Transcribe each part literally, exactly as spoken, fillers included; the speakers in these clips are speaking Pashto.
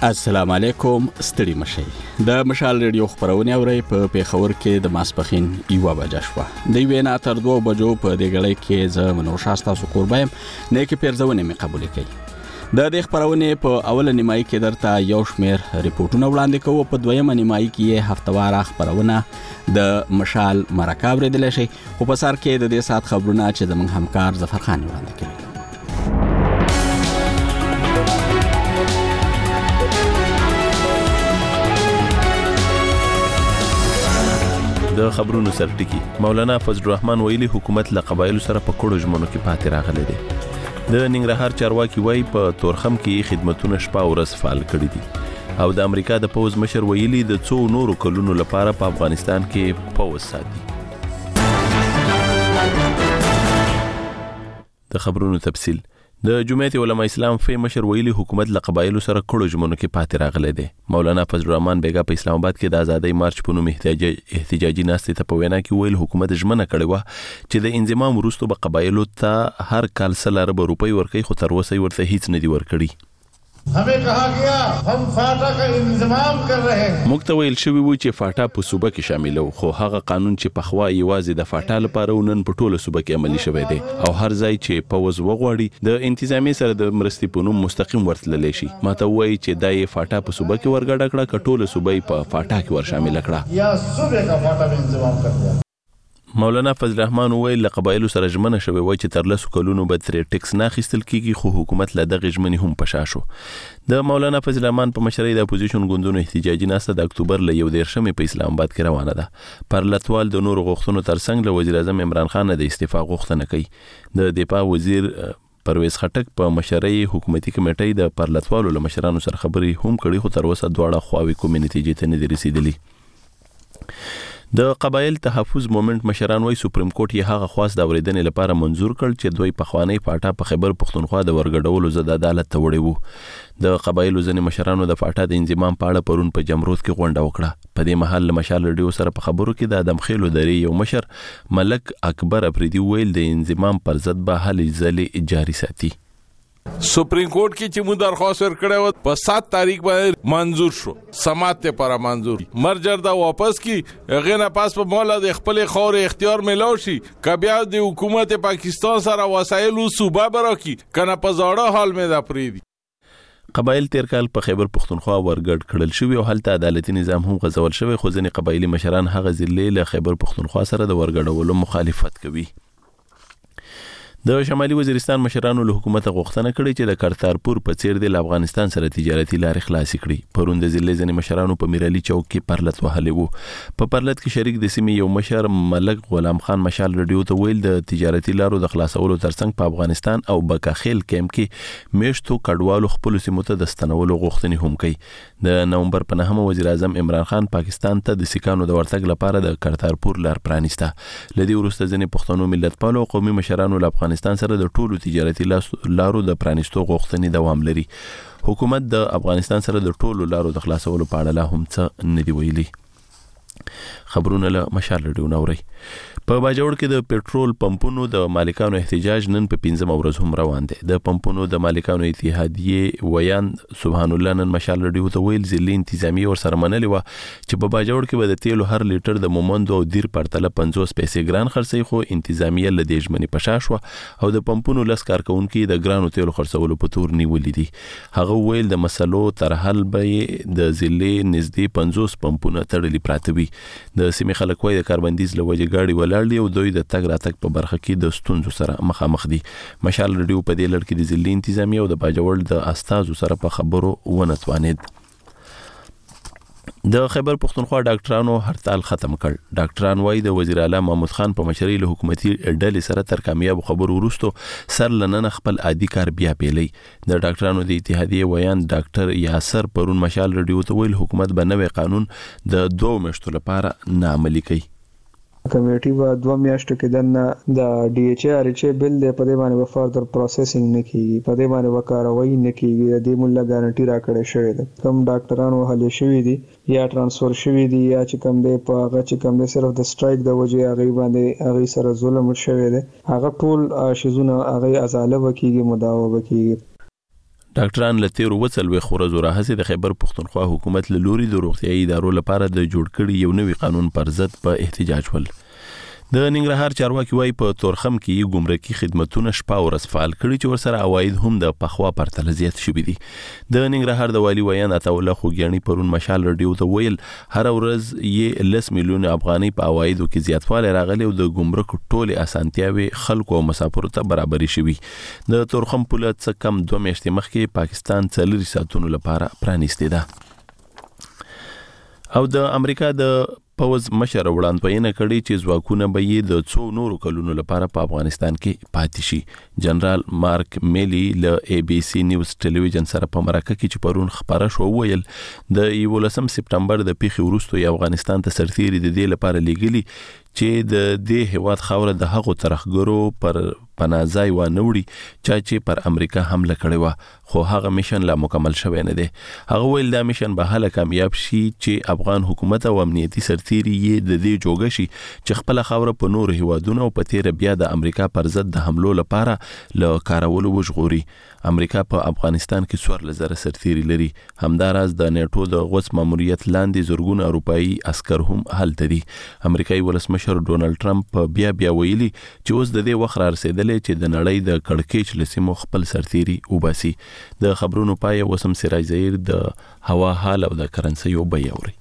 السلام علیکم، ستړي مشئ. د مشال ریډیو خبرونه اوري په پیښور کې د ماسپخین یو بجه شوه. د وینا تر دوه بجو په دې غړي کې زه منو شاستا سو قربایم نه کې پیرځونه می قبول کړي. د دې خبرونه په اوله نیمای کې درته یو شمیر ریپورتونه وړاندې کوو، په دویمه نیمای کې هفتوار خبرونه د مشال مرکه ورېدل شي، خو په سر کې د دې سات خبرونه چې زموږ همکار ظفر خان وړاندې کوي. د خبرونو سرټکی مولانا فضل الرحمن ویلي حکومت له قبایلو سره په کډو ژمنو کې پاتې راغلی دی. د ننګرهار چارواکي وایي په تورخم کې خدمتونه شپه او ورځ فعال کړي دي او د امریکا د پوز مشر ویلي د څو نورو کلونو لپاره په افغانستان کې پوز ساتي. د خبرونو تفصیل د جمعیت علماء اسلام فی مشر ویلي حکومت له قبایلو سره کډو ژمنو کې پاتې راغلی دی. مولانا فضل الرحمن بیگا په اسلام آباد کې د آزادۍ مارچ په نوم احتجاجي ناستې ته په وینا کې ویل حکومت ژمنه کړې وه چې د انضمام وروسته به قبایلو ته هر کال سل ارب روپۍ ورکوي، خو تر اوسه ورته هیڅ نه دي ورکړي. हमें कहा गया हम फाटा का इंतजाम कर रहे हैं. موږ ته ویل شوی و چې فاټا په صوبه کې شامل وو، خو هغه قانون چې په خوا یوازې د فاټا لپاره ونن په ټوله صوبه کې عملی شوی دی او هر ځای چې پوز وغواړي د انتظامی سره د مرستې په نوم مستقیم ورتللی شي. ماته وایي چې دا یې فاټا په صوبه کې ورګډه کړه، که ټوله صوبه په فاټا کې ور شامل کړه یا صوبه کا فاټا میں انتظام کر دیا. مولانا فضل الرحمن ویل له قبایلو سره ژمنه شوی وای چې تر لسو کلونو به ترې ټیکس نه اخیستل کیږي، خو حکومت له دغه ژمنې هم پشا شو. د مولانا فضل الرحمن په مشرۍ د اپوزیشن ګوندونو احتجاجي ناسته د اکتوبر له یو دیرشمې په اسلام آباد کې روانه ده. پرلتوال د نورو غوښتنو ترڅنګ له وزیر اعظم عمران خان د استعفا غوښتنه کوي. د دفاع وزیر پرویز خټک په مشرۍ حکومتي کمیټې د پرلتوالو له مشرانو سره خبرې هم کړي، خو تر اوسه دواړه خواوې کومې نتیجې ته نه دي رسیدلي. د قبایل تحفظ مومنت مشران وای سپریم کورټ یې هغه خواست د اوریدنې لپاره منزور کړ چې دوی په خوانی فاټا په خیبر پختونخوا د ورګډولو زده عدالت ته وړي وو. د قبایلو ځینې مشرانو د فاټا د انضمام په اړه پرون په جمرود کې غونډه وکړه. په دې مهال له مشال ریډیو سره په خبرو کې د ادم خیلو درې یو مشر ملک اکبر افریدي ویل د انضمام پر ضد به هلې ځلې جاري ساتي. سپریم کورټ کې چې موږ درخواست ورکړی و په سات تاریخ باندې منظور شو، سماعت ته پر منظور مرجر دا واپس کی غینا پاس په مولا د خپل خور اختیار ملو شي کبیا د حکومت پاکستان سره وسایل او صوبه برا کی کنه په زړه حال مې دا پریدي. قبایل تیر کال په خیبر پختونخوا ورګډ کړل شوی او هلته عدالتي نظام هم غځول شوی، خو ځینې قبایلی مشران هغه ضلع له خیبر پختونخوا سره د ورګډولو مخالفت کوي. د شمالي وزیرستان مشرانو له حکومت غوښتنه کړې چې د کرتارپور په څیر د افغانستان سره تجارتي لارې خلاصې کړي. پرون د ضلع ځینې مشرانو په میرالي چوک کې پرلت وهلی وو. په پرلت کې شریک د سیمې یو مشر ملک غلام خان مشال ریډیو ته ویل د تجارتي لارو د خلاصولو ترڅنګ په افغانستان او بکاخیل کیمپ کې میشتو کډوالو خپل سیمو ته د ستنولو غوښتنې هم کوي. د نومبر په نهمه وزیر اعظم عمران خان پاکستان ته د سیکانو د ورتګ لپاره د کرتارپور لار پرانیسته. لدی وروسته ځینې پښتنو ملتپالو او قومي مشرانو له افغانستان سره د ټولو تجارتي لارو د پرانیستو غوښتنې دوام لري. حکومت د افغانستان سره د ټولو لارو د خلاصولو په اړه لا هم څه نه دی ویلي. خبرونه له مشال ریډیو نوري. په باجوړ کې د پېټرول پمپونو د مالکانو احتجاج نن په پنځمه ورځ هم روان دی. د پمپونو د مالکانو اتحادیه ویان سبحان الله نن مشال ریډیو ته ویل ځلې انتظامی ور سره منلې و چې په باجوړ کې به د تیلو هر لیټر د مومند او دیر پرتله پنځوس پیسې ګران خرڅي، خو انتظامیه له دې ژمنې پشا شو او د پمپونو لس کارکونکو د ګرانو تیلو خرڅولو په تور نیولې دي. هغه ویل د مسلو تر حل به د ضلع نږدې پنځوس پمپونه تړلي پراته وي. د سیمې خلک وایي د کاربندیز له وجې ګاډي ولاړ دي او دوی د تګ راتګ په برخه کې د ستونزو سره مخامخ دي. مشال ریډیو په دې لړ کې د ضلعي انتظامیه او د باجوړ د استازو سره په خبرو ونه توانید. د خیبر پختونخوا ډاکټرانو هړتال ختم کړ. ډاکټران وایي د وزیر اعلی محمود خان په مشرۍ له حکومتي ډلې سره تر کامیاب خبرو وروسته سر لنن خپل عادي کار بیا پیلي. د ډاکټرانو د اتحادیه ویان ډاکټر یاسر پرون مشال ریډیو ته ویل حکومت به نوې قانون د دوه میاشتو لپاره نه عملي کوي. کمیټي به دوه میاشتو کې دنه د ډي ایچ ار ایچ بل د په دې باندې فردر پروسیسینګ نه کیږي، په دې باندې وکاروي نه کیږي. د دې مولا ګارانټي راکړې شوې ده. کوم ډاکټرانو هلي شوې دي یا ترانسفر شوې دي یا چې کوم دی په هغه چې کوم دی صرف د سټرایک د وجې هغه باندې هغه سره ظلم شوی دی، هغه ټول شیزونه هغه ازاله وکیږي، مداوا وکیږي. ډاکټران له تیرو وڅلوېښتو ورځو راهیسې د خیبر پښتونخوا حکومت له لوري د روغتیايي ادارو لپاره د جوړ کړي یو نوي قانون پر ضد په احتجاج ول. د ننګرهار چارواکي وايي په تورخم کې ګمرکي خدماتونه شپه ورځ فعال کړي چې ورسره عواید هم د پخوا پرتله زیات شوي دي. د ننګرهار د والي ویان عطاالله خوږیاڼي پرون مشال رادیو ته ویل هر ورځ یې لس میلیون افغانۍ په عوایدو کې زیاتوالی راغلی او د ګمرک ټولې اسانتیاوې خلکو او مسافرو ته برابرې شوي. د تورخم پوله څه کم دوه میاشتې مخکې پاکستان څلورو ساعتونو لپاره پرانیستې ده. او د امریکا د پوز مشر وړاندوینه کړي چې ځواکونه به یې د څو نورو کلونو لپاره په افغانستان کې پاتې شي. جنرال مارک میلی له ای بي سي نیوز ټلویزیون سره په مرکه کې چې پرون خبره شو ویل د یولسم سپټمبر د پیښې وروسته یې افغانستان ته سرتیري د دې لپاره لیږلي چې د دې هیواد خاوره د هغو ترخګرو پر پناځای و نه وړي چې پر امریکا حمله کړې و خو هغه میشن لا مکمل شوی نه دی. هغه ویل دا میشن به هله کامیاب شي چې افغان حکومت او امنیتي سرتیري یې د دې جوګه شي چې خپل خاوره په نور هیوادونو او په تیر بیا د امریکا پر ضد د حملو لپاره له کارولو وژغوري. امریکا په افغانستان کې څوارلس زره سرتیري لري. همداراز د نیټو د غوڅ ماموریت لاندې زرګونه اروپایي عسکر هم هلته دي. امریکایي ولسمشر ډونالد ټرمپ بیا بیا ویلي چې اوس د دې وخت را رسېدلی چې د نړۍ د کړکېچ له سیمو خپل سرتیري وباسي. د خبرونو پای وسم سراج ظهیر د هوا حال او د کرنسیو بیه اوري.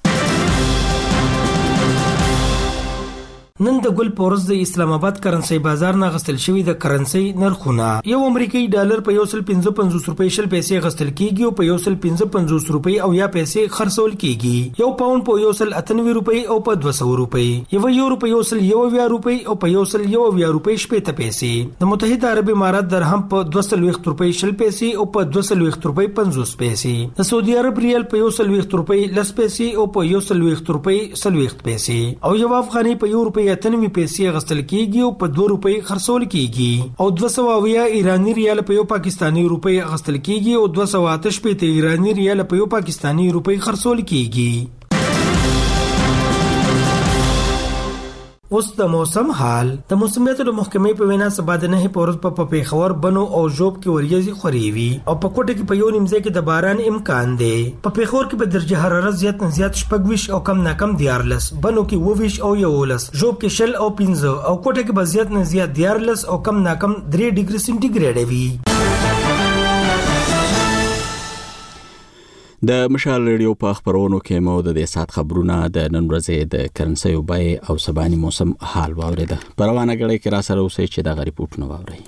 نن د ګل پورز د اسلام آباد کرنسي بازار نه غستل شوی د کرنسي نرخونه یو امریکایي ډالر په یو سل پنځه پنځوس روپۍ شل پیسې غستل کیږي او په یو سل پنځه پنځوس روپۍ او یا پیسې خرڅول کیږي. یو پاوند په یو سل اته نوي روپۍ او په دوه سوه روپۍ. یو یورو په یو سل یو اویا روپۍ او په یو سل یو اویا روپۍ شپېته پیسې. د متحده عرب امارات درهم په دوه سل ویشت روپۍ شل پیسې او په دوه سل ویشت روپۍ پنځوس پیسې. د سعودي عرب ریال په یو سل ویشت روپۍ لس پیسې او په یو سل ویشت روپۍ سل ویشت پیسې. او یو افغاني په یو روپۍ اته نوي پیسې غستل کیږي او په دوه روپۍ خرڅول کیږي. او دوه سوه اویا ایرانی ریال په یو پاکستانی روپۍ غستل کیږي او دوه سوه اته شپېته ایرانی ریال په یو پاکستانی روپۍ خرڅول کیږي. اوس د موسم حال. د موسمیاتو د محکمې په وینا سبا د نه پورز په پیښور بنو او ژوب کې وریځي خوريوي او په کوټه کې په یو نیمځای کې د باران امکان دی. په پیښور کې به درجه حرارت زیات نه زیات شپږ او کم نه کم دیارلس، بنو کې اووه او یولس، ژوب کې شل او پنځه او کوټه کې به زیات نه زیات دیارلس او کم نه کم درې ډیګري سنټیګریډ وي. د مشال ریډیو په خبرونو کې مو د دې سات خبرونه د نن ورځې د کرنسي او بای او سباني موسم حال واوریده. پروانه غړي کې را سره اوسئ چې دا ریپورتونه واورئ.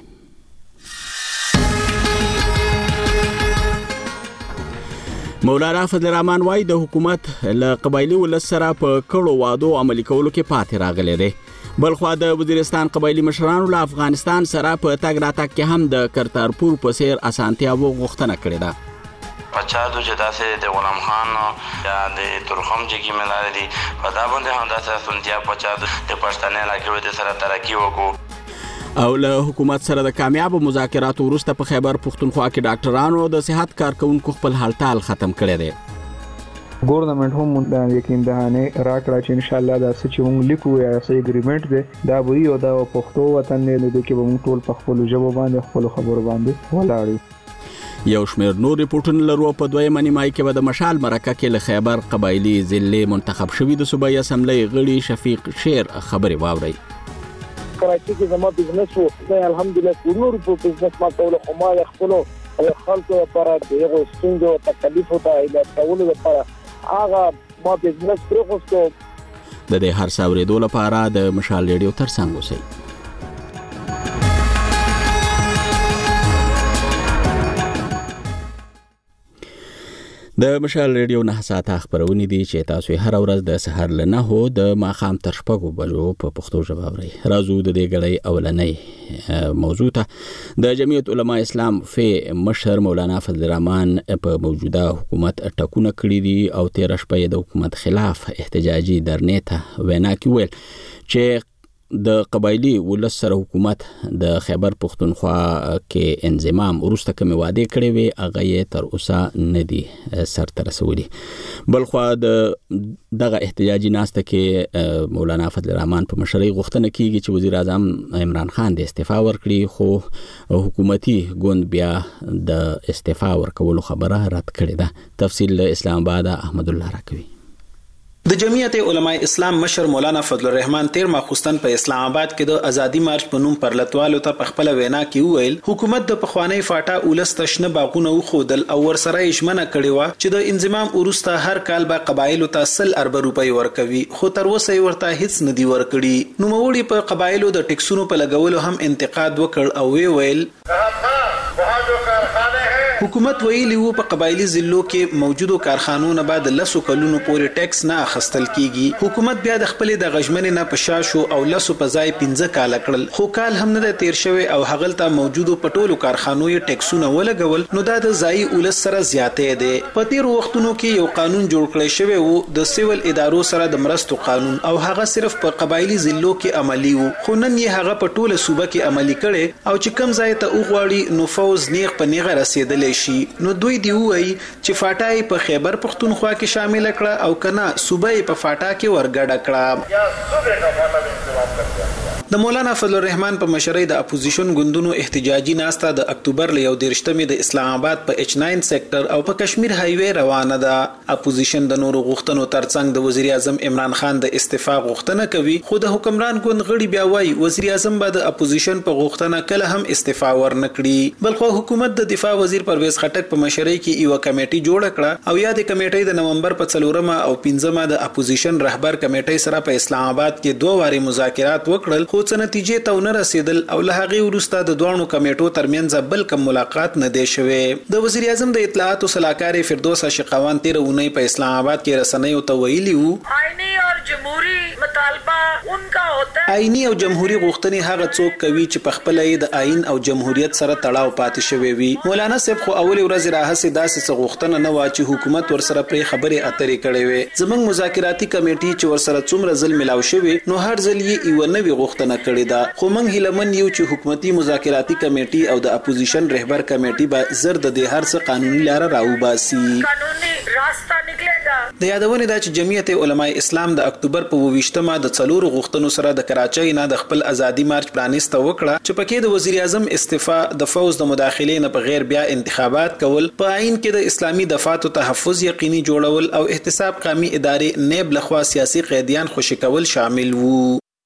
مولانا فضل الرحمن وايي د حکومت له قبایلی ولس سره په کړو وادو عملي کولو کې پاتې راغلي دي. بلخو د وزیرستان قبایلی مشرانو له افغانستان سره په تګ راتګ کې هم د کرتارپور په سیر اسانتیا وغوښتنه کړې ده. پچادو چې داسې د غلام خان یا د تورخم چې کې ملاره دي په دا باندې هم داسې سنتیا پچادو د پښتنې علاقې د سره ترقی وکړو. او له حکومت سره د کامیاب مذاکراتو وروسته په خیبر پښتونخوا کې ډاکټرانو د صحت کارکونکو خپل هړتال ختم کړی دی. ګورنمنت هم دا یقین دهانه راکړه چې ان شاء الله دا چې موږ لیکو یا سې اګریمنت دی دا وی او دا پښتو وطن نه دی کې موږ ټول په خپل ژبه باندې خپل خبرو باندې ولاړو. یو شمېر نور ریپورټونه لرو. په دویمه نیمایي کې به د مشال مرکه کې له خیبر قبایلی ضلع منتخب شوي د صوبایي اسمبلی غړي شفیق شیر خبرې واورئ. کراچي کې زما بزنس وو زه الحمدلله کورنور په بزنس ما کول خو ما خپل خلکو لپاره دغه ستونزو او تکلیفو ته علاج کولو لپاره هغه ما بزنس پرې خوستو. د دې هر څه اورېدو لپاره د مشال ریډیو ترڅنګ اوسئ. د مشال ریډیو نه ساعته خبرونه دي چې تاسو هر ورځ د سحر له نهو د ماخام تر شپږو بجو په پښتو ژبه اورئ. راځو د دې غړي اولنۍ موضوع ته د جمعیت علما اسلام فی مشر مولانا فضل الرحمن په موجوده حکومت ټکونه کړی دي او تیر شپه د حکومت خلاف احتجاجي درنې ته وینا کوي چې د قبایلی ولس سره حکومت د خیبر پختونخوا کې انضمام وروسته کوم وعده کړې وي هغه یې تر اوسه نه دي سرته رسولي. بل خو د دغه احتجاجي ناسته کې مولانا فضل الرحمن په مشرۍ غوښتنه کیږي چې وزیر اعظم عمران خان د استعفا ورکړي، خو حکومتي ګوند بیا د استعفا ورکولو خبره رد کړې ده. تفصیل اسلام آباد احمد الله راکوي. د جمعیت علماء اسلام مشر مولانا فضل الرحمن تیر ماخوستن په اسلام آباد کې د ازادي مارچ په نوم پرلتوالو ته په خپل وینا کې وویل حکومت د پخوانی فاټا اولس تشنه باغونه وخودل او ورسره یې کړی و چې د انضمام وروسته هر کال به قبایلو ته سل ارب روپۍ ورکوي، خو تر اوسه ورته هیڅ نه دی ورکړي. نو موړي په قبایلو د ټیکسونو په لګولو هم انتقاد وکړ او وی ویل حکومت ویلی وو په قبایلی ضلعو کې موجودو کارخانو نه بعد لسو کلونو پورې ټیکس نه اخیستل کیږي. حکومت بیا د خپل د غجمنې نه پشاشو او لسو په ځای پنځه کال کړل، خو کال هم نه تیر شوی او هغلته موجودو پټولو کارخانو یې ټیکسونه ولګول. نو دا د ځای ولس سره زیاتې ده. په تیر وختونو کې یو قانون جوړ کړی شوی وو د سیول ادارو سره د مرستو قانون، او هغه صرف په قبایلی ضلعو کې عملی وو، خو نن یې هغه په ټوله صوبه کې عملی کړي او چې کم ځای ته وغواړي نو فوز نیغ په نیغه رسیدلی شي. نو دوی دی وایي چې فاټای په خیبر پختونخوا کې شامل کړه او کنا صوبه په فاټا کې ورګډه کړه. یا صوبه کا فاټا انتظام کړه. د مولانا فضل الرحمن په مشرۍ د اپوزیشن ګوندونو احتجاجي ناسته د اکتوبر ل یو دیرشتمې د اسلام آباد په ایچ ناین سېکټر او په کشمیر های وی روانه ده. اپوزیشن د نورو غوښتنو ترڅنګ د وزیر اعظم عمران خان د استعفا غوښتنه کوي، خو د حکمران ګوند غړي بیا وایي وزیر اعظم به د اپوزیشن په غوښتنه کله هم استعفا ورنکړي. بلخو حکومت د دفاع وزیر پرویز خټک په مشرۍ کې یو کمیټي جوړ کړه او یا د کمیټې د نومبر په څلورمه او پنځمه د اپوزیشن رهبر کمیټې سره په اسلام آباد کې دوه واري مذاکرات وکړل، خو څه نتیجې ته نه رسیدل او له هغې وروسته د دوه کمیټو ترمنځ بل کوم ملاقات نه دی شوی. د وزیر اعظم د اطلاعات او صلاحکار فردوس شقاوان تیر اونۍ په اسلام آباد کې رسنیو ته ویلي وو آئینی او جمهوری مطالبه انکا ہوتا ہے. آئینی او جمهوری غوښتنې هغه څوک کوي چې په خپل د آئین او جمهوریت سره تړاو پاتې شوی وي. مولانا صاحب خو اول ورځ راهسه داسې څه غوښتنه نه و چې حکومت ورسره پرې خبرې اترې کړې وي. زمنګ مذاکراتي کمیټې چې ورسره څومره ځل ملاو شوی نو هر ځل یې یو نوې غوښتنه کړې ده، خو موږ هیلمن یو چې حکومتي مذاکراتي کمیټې او د اپوزیشن رهبر کمیټې به زر د دې هر څه قانوني لار راوباسي. قانوني راستہ نکلےگا. د یادونه ده چې جمعیت علماء اسلام د اکتوبر په ویشتمه د څلورو غوښتنو سره د کراچۍ نه د خپل ازادي مارچ پرانیسته وکړه چې پکې د وزیر اعظم استعفا، د فوز د مداخلې نه بغیر بیا انتخابات کول، په آئین کې د اسلامي دفاتو تحفظ یقیني جوړول او احتساب قومي ادارې نیب لخوا سیاسي قیدیان خوشی کول شامل وو.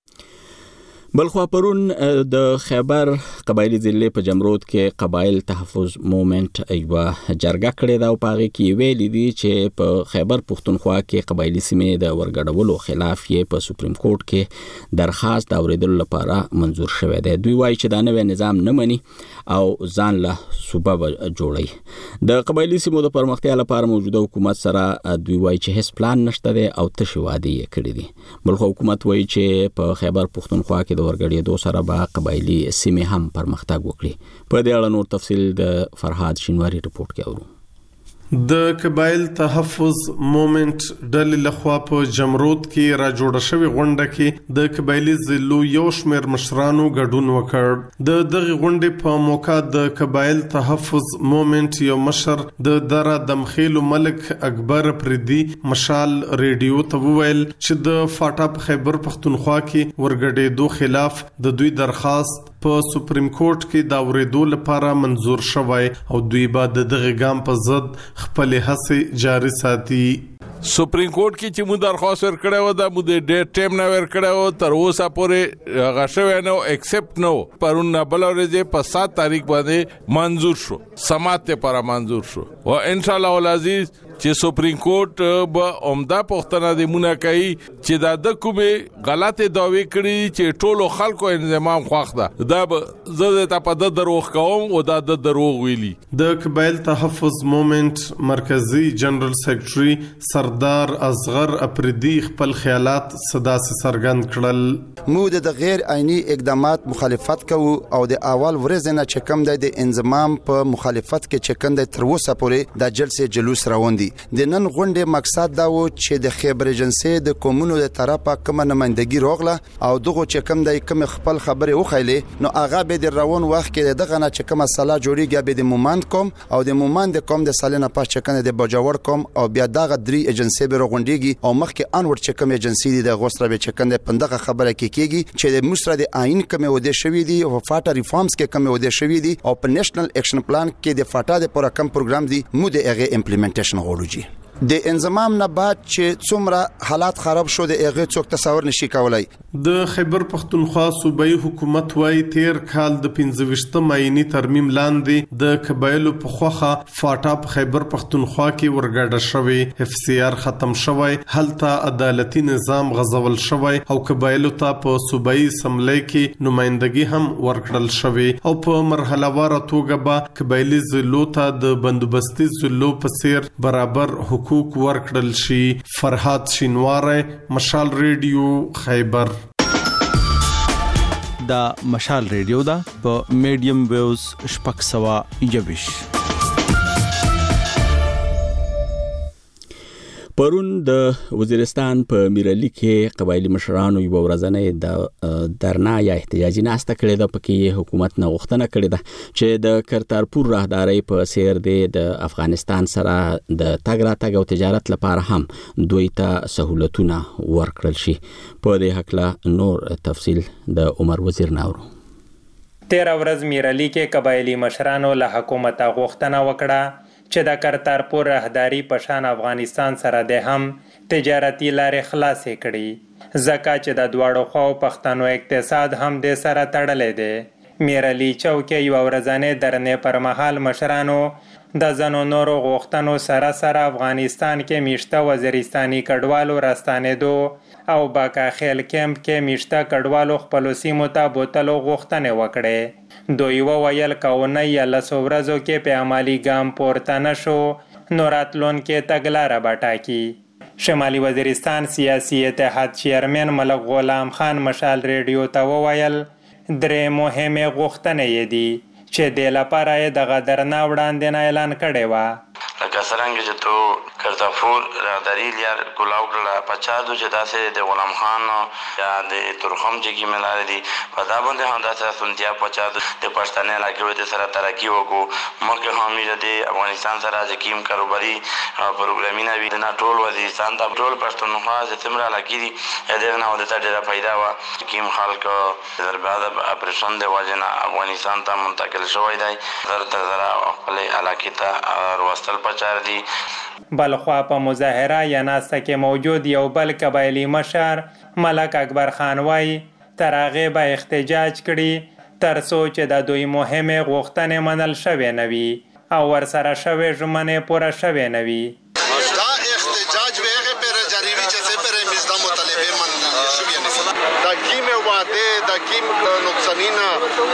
بلخوا پرون د خیبر قبایلی ضلع په جمرود کې قبایل تحفظ موومنت ایوا جرګه کړې ده او پاغه کې ویل دي چې په خیبر پختونخوا کې قبایلی سیمې د ورګډولو خلاف یې په سپریم کورټ کې درخواست اوریدل لپاره منزور شوی دی. دوی وایي چې دا نوې نظام نه مني او ځان له صوبه جوړي. د قبایلی سیمو د پرمختیا لپاره موجوده حکومت سره دوی وایي چې هیڅ پلان نشته دی او تشې وعدې یې کړې دي. بلخوا حکومت وایي چې په خیبر پختونخوا کې ورګړېدو سره به قبایلی سیمې هم پرمختګ وکړي. په دې اړه نور تفصیل د فرهاد شینواری رپورت کې اورو. د قبایل تحفظ موومنت ډلې لخوا په جمرود کې را جوړه شوې غونډه کې د قبایلی ضلعو یو شمېر مشرانو ګډون وکړ. د دغه غونډې په موقع د قبایل تحفظ موومنت یو مشر د دره دمخیل ملک اکبر پردي مشال ریډیو ته وویل چې د فاټا په خیبر پختونخوا کې ورګډېدو خلاف د دوی درخواست په سپریم کورټ کې د اوریدو لپاره منزور شوی او دوی به د دغه ګام په ضد خپل هڅې جاري ساتي. سپریم کورټ کې چې موږ درخواست ورکړی و دا موږ د ډېر ټایم نه ورکړی و تر اوسه پورې هغه شوی نه و ایکسپټ نه و. پرون نه بله ورځ په سات تاریخ باندې منظور شو، سماعت لپاره منظور شو او انشاءالله العزیز چې سپریم کورټ به عمده پوښتنه د مونږ کوي چې دا د کومې غلطه دعوی کړي چې ټولو خلکو انضمام خوښ ده، دا به زه د په د دروغ کوم او دا د دروغ ویلي. د قبایل تحفظ موومنت مرکزی جنرال سیکرټري سردار اصغر اپریدي خپل خیالات صدا سره څرګند کړل. موږ د غیر عیني اقدامات مخالفت کوو او د اول ورځ نه چې کوم د انضمام په مخالفت کې چې کوم د تر اوسه پورې د جلسې جلوس روان دي. دي. د نن غونډې مقصد دا و چې د خیبر ایجنسی د کومونو د طرفه کوم نمائندګي راغله او دغه چې کوم د کوم خپل خبره وخیلې نو هغه به د روان وخت کې دغه نه چې کوم مسله جوړیږي به د مومند کوم او د مومند کوم د سالنه پاس چې کنه د بجاور کوم او بیا دغه درې ایجنسی به راغونډيږي او مخکې انور چې کوم ایجنسی دي د غوسره به چې کنه پندغه خبره کې کیږي چې د مصر د آئین کوم وده شوی دي او فاټا ریفارمز کې کوم وده شوی دي او په نېشنل اکشن پلان کې د فاټا د پورا کم پروګرام دي مو د هغه امپلیمنټیشن غوړوږي. د انضمام نه بعد چې څومره حالات خراب شو د هغه څوک تصور نشي کولای. د خیبر پختونخوا صوبایي حکومت وايي تیر کال د پنځه ویشتم آئینی ترمیم لاندې د قبایلو په خوخه فاټا په خیبر پختونخوا کې ورګډه شوی، اف سی آر ختم شوی، هلته عدالتي نظام غزول شوی او قبایلو ته په صوبایي اسمبلی کې نمائندګي هم ورکړل شوی او په مرحله واره توګه به قبایلی ضلعو ته د بندوبستي ضلعو په څیر برابر حکومت حقوق ورکړل شي. فرهاد شینواره، مشال ریډیو، خیبر. دا مشال ریډیو دا په میډیم ویوز شپږ سوه یوویش. پرون د وزیرستان په میرلی کې قبایلی مشرانو یو ورځنۍ د درنا یا احتجاجي ناسته کړې ده. پکې حکومت نه غوښتنه کړې ده چې د کرتارپور راهداري په سیر د افغانستان سره د تګ راتګ او تجارت لپاره هم دوی ته سہولتونه ورکړل شي. په دې حق نور تفصیل د عمر وزیر ناورو. تیر ورځ میرلی کې قبایلی مشرانو له حکومت غوښتنه وکړه چې د کرتارپور راهداري په شان افغانستان سره د هم تجارتي لارې خلاصې کړي ځکه چې د دواړو خواو پښتنو اقتصاد هم د سره تړلې دی. میرلی چوکۍ یو ورځنۍ درنې پر مهال مشرانو د ځنو نورو غوښتنو سره سره افغانستان کې میشته وزیرستاني کډوالو راستانېدو او باکا خیل کیمپ کې میشته کډوالو خپلو سیمو ته بوتلو غوښتنې وکړې. دوی وویل کونه یا لسو ورځو کې په عملی ګام پورته نشو نو راتلونکي تګلاره به ټاکي. شمالي وزیرستان سیاسي اتحاد چیرمن ملک غلام خان مشال ریډیو ته وویل درې مهمه غوښتنې یې دي چې د لپاره یې د غدرنا وړاندې اعلان کړی و. لکه څنګه چې تو کرتارپور راهداري لار کولاو کړه پچادو چې داسې د غلام خان یا د ترخم چې کې ملاره دي په دا باندې هم داسې سنتیا پچادو د پښتنې علاقې د سره ترقی وکړو. مکه هم د افغانستان سره د کیم کاروباري پروګرامینه وی نه ټول وزیرستان ته ټول پښتونخوا د تمره علاقې دي دغه نه ودته ډیره پیدا و. کیم خلک در بعد اپریشن د واجنه افغانستان ته منتقل شوی دی در تر زرا خپل علاقې ته وروستل پچار دي. بلخوا په مظاهره یا ناسته کې موجود یو بل قبایلی مشر ملک اکبر خان وای تر هغه به احتجاج کړي تر څو چې د دوی مهمه غوښتنې منل شوی نه وي او ورسره شوی ژمنې پوره شوی نه وي. دا احتجاج ویغه پر جریوی چې سه پر مزدا مطالبه منل شوی نه وي. دا کیمه واده دا کیم نقصانینا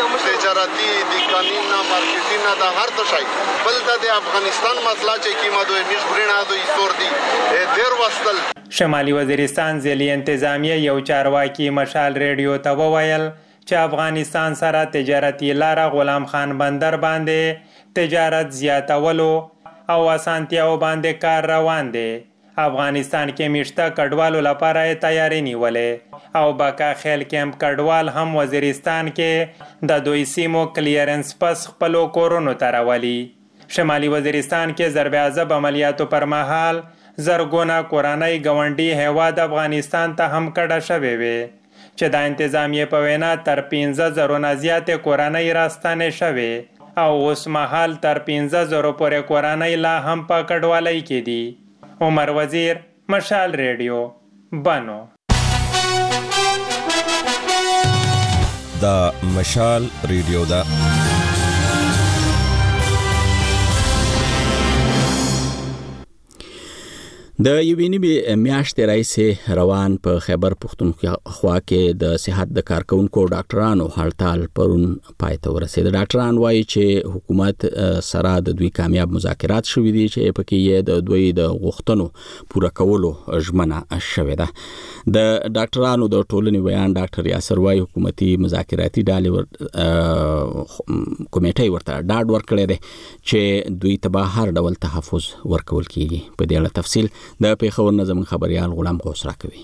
تجارتی د قانونا مارکیټینا دا هر څه شي بل د افغانستان مسله چې کیمه دوی مشبرینه دوی سور دي ډیر وستل. شمالي وزیرستان ځلې انتظامیه یو چارواکي مشال ریډیو ته وویل چې افغانستان سره تجارتي لار غلام خان بندر باندې تجارت زیاتولو او اسانتیاو باندې کار روان دی. افغانستان کې میشته کډوالو لپاره تیاری نیولې او باکا خیل کیمپ کډوال هم وزیرستان کې د دوی سیمو کلیرنس پس خپلو کورونو ته راولي. شمالي وزیرستان کې ضرب عذاب عملیاتو پر مهال زرګونه کورنۍ ګاونډي هیواد افغانستان ته هم کډه شوې وي چې د انتظامیه په وینا تر پنځه زرو نه زیاتې کورنۍ راستانې شوې او اوس مهال تر پنځه زرو پورې کورنۍ لا هم په کډوالۍ کې دي. عمر وزیر، مشال ریډیو، بنو. دا مشال ریډیو دا د یوې نیمې میاشتې راهیسې روان په خیبر پښتونخوا کې د صحت د کارکونکو ډاکټرانو هړتال پرون پای ته ورسېد. ډاکټران وایي چې حکومت سره د دوی کامیاب مذاکرات شوي دي چې پکې یې د دوی د غوښتنو پوره کولو ژمنه شوې ده. د ډاکټرانو د ټولنې ویان ډاکټر یاسر وایي حکومتي مذاکراتي ډلې کمیټې ورته ډاډ ورکړی دی چې دوی ته به هر ډول تحفظ ورکول کیږي. په دې اړه تفصیل د پیښور نظم خبريال غلام غوث راکوي.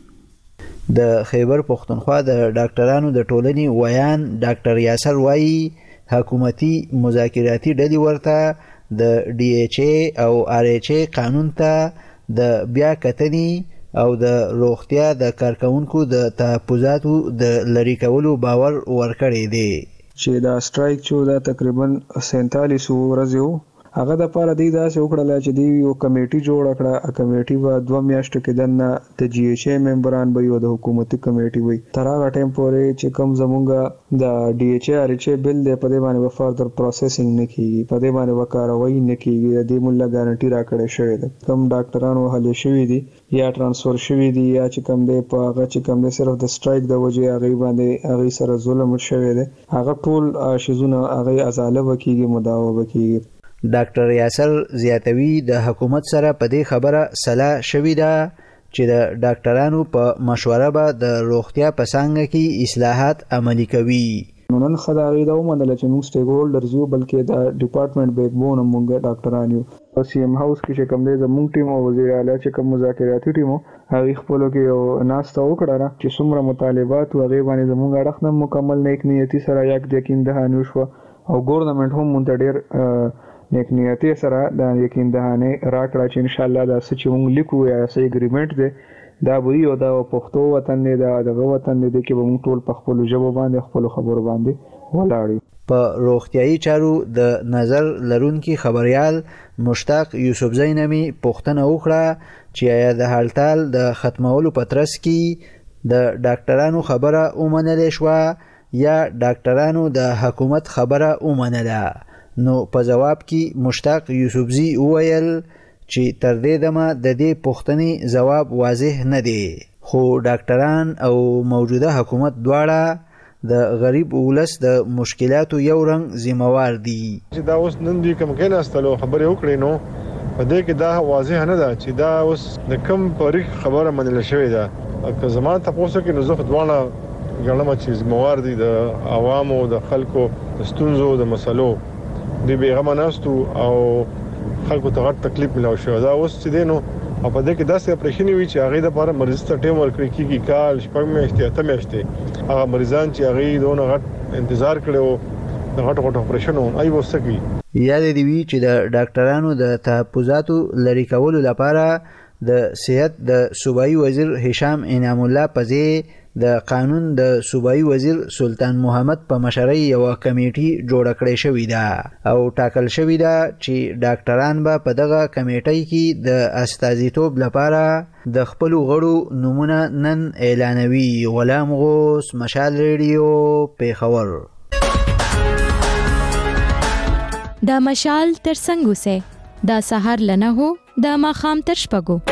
د خیبر پښتونخوا د ډاکټرانو د ټولنې ویان ډاکټر یاسر وایي حکومتي مذاکراتي ډلې ورته د ډي ایچ ای او آر ایچ ای قانون ته د بیا کتنې او د روغتیا د کارکونکو د تحفظاتو د لری کولو باور ورکړی دی چې دا سټرایک چې دا تقریبا سینتالیس ورځې وو. هغه د پاره دی دا چې وکړل چې دی یو کمیټي جوړ کړه. ا کمیټي و دوه میاشتې کې دنه د جی ایچ ای ممبران به یو د حکومتي کمیټي وي. تر هغه ټیم پورې چې کوم زمونږ د ډي ایچ ای ار ایچ ای بل دی په دې باندې فردر پروسیسینګ نه کیږي، په دې باندې وکاروي نه کیږي. د مولا ګارانټي راکړې شوې ده. کوم ډاکټرانو هلي شوې دي یا ترانسفر شوې دي یا چې کوم دی په هغه چې کوم دی صرف د سټرایک د وجې هغه باندې هغه سره ظلم شوی دی، هغه ټول شیزونه هغه ازاله وکیږي، مداوا وکیږي. ډاکټر یاسر زیاتوي د حکومت سره په دې خبره صلاح شوې ده چې د ډاکټرانو په مشوره به د روغتیا په څانګه کې اصلاحات عملي کوي. نن خدای دا ومنل چې موږ سټیک هولډرز یو بلکې د ډپارټمنټ بیک بون موږ ډاکټران یو. او سی ایم هاوس کې چې کوم دی زموږ ټیم او وزیر اعلی چې کوم مذاکراتي ټیم هغه خپل کې یو ناسته وکړه چې څومره مطالبات او هغه باندې زموږ اړخ نه مکمل نیک نیتی سره یک یقین دهانه شو او ګورنمنت هم مونږ ډېر نیک نیتی سره د یقین دهانه راکړه چې ان شاء الله دا څه چې موږ لیکو یا څه اګریمنت دی دا به یو د پښتو وطن دی، دغه وطن دی چې به موږ ټول په خپل ژبه باندې خپل خبرو باندې ولاړ. په روغتیايي چارو د نظر لرونکي خبريال مشتاق یوسفزی نمی پوښتنه وکړه چې آیا د هړتال د ختمولو په ترڅ کې د ډاکټرانو خبره ومنل شو یا ډاکټرانو د حکومت خبره ومنله. نو په جواب کې مشتاق یوسفزی وویل چې تر دې دمه د دې پوښتنې جواب واضح نه دی، خو ډاکټران او موجوده حکومت دواړه د غریب ولس د مشکلاتو یو رنګ ذمہوار دي. چې دا اوس نن دوی کوم کې ناستلو خبرې وکړي نو په دې کې دا واضح نه ده چې دا اوس د کوم پریک خبره منل شوې ده. که زموږ تاسو کې نو زه دواړه ګڼم چې ذمہوار دي د عوامو د خلکو د ستونزو د مسلو دی به غو مناستو او خلکو ته غټ تکلیف ملو شو. دا اوس چې دینو او په دې کې داسې اپریشن وی چې هغه د لپاره مریض ته ټیم ورکړي کیږي کال شپږ میاشتې ته میاشتې هغه مریضان چې هغه دونه غټ انتظار کړو د غټ غټ اپریشن او ای وسکی. یاد دی وی چې د ډاکټرانو د تحفظاتو لری کولو لپاره د صحت د صوبایي وزیر هشام انعام الله پزې د قانون د صوبایي وزیر سلطان محمد په مشرۍ یو کمیټي جوړ کړې شوې ده او ټاکل شوې ده چې ډاکټران به په دغه کمیټۍ کې د استازیتوب لپاره د خپل غړو نمونه نن اعلانوي. غلام غوث، مشال ریډیو، پیښور. دا مشال تر څنګه سه دا سحر لنه هو دا ماخام تر شپګو.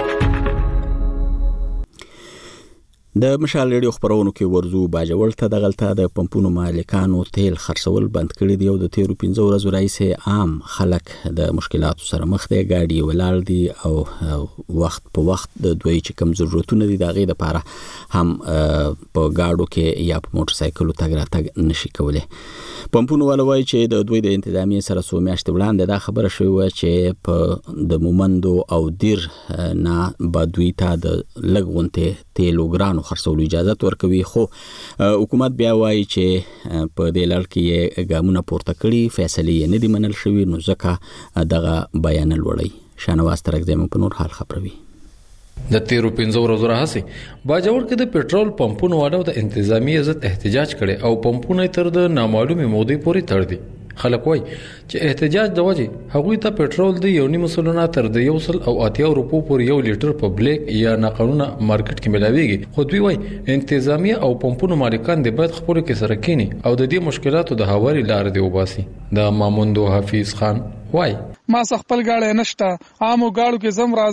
د مشال ریډیو خبرونو کې ورزو باجوړ ته د غلطه د پمپونو مالکانو تیل خرڅول بند کړی دی او د تیرو پنځه ورځو راځي عام خلک د مشکلاتو سره مخ دي. ګاډي ولال دي او وخت په وخت د دوی چې کم ضرورتونه دي د غي د لپاره هم په ګاډو کې یا په موټر سایکلو تګ راتګ نشي کولای. پمپونو ولوي چې د دوی د انتظامی سره سو میاشتې وړاندې دا خبره شوې چې په د مومندو او دیر نه با دوی ته د لګونته تیل وګرانو خرڅولو اجازه ورکوي، خو حکومت بیا وایي چې په دې لړ کې ګامونه پورته کړي، فیصلې نه دي منل شوي، نو ځکه دغه بیان لوړی. شانواز ترک زمو په نور حال خبروي. د تیرو پنځو ورځو راهسي باجوړ کې د پېټرول پمپونو والو د انتظامی عزت احتجاج کړي او پمپونه تر د نامعلومه مودې پورې تړ دي. خلک وای چې احتجاج د وجه هغوی ته پېټرول د یو نیم سلنه تر د یو سل او اتیا روپو پورې یو لیټر په بلیک یا ناقانونه مارکیټ کې ملاويږي. خو دوی وای انتظامی او پمپونو مالکان د باید خپل کې سره کینی او د دې مشکلاتو د هواري لار دی وباسي. د ماموندو حفیظ خان وای ما خپل گاډي نشته، عامو گاډو کې زم رازم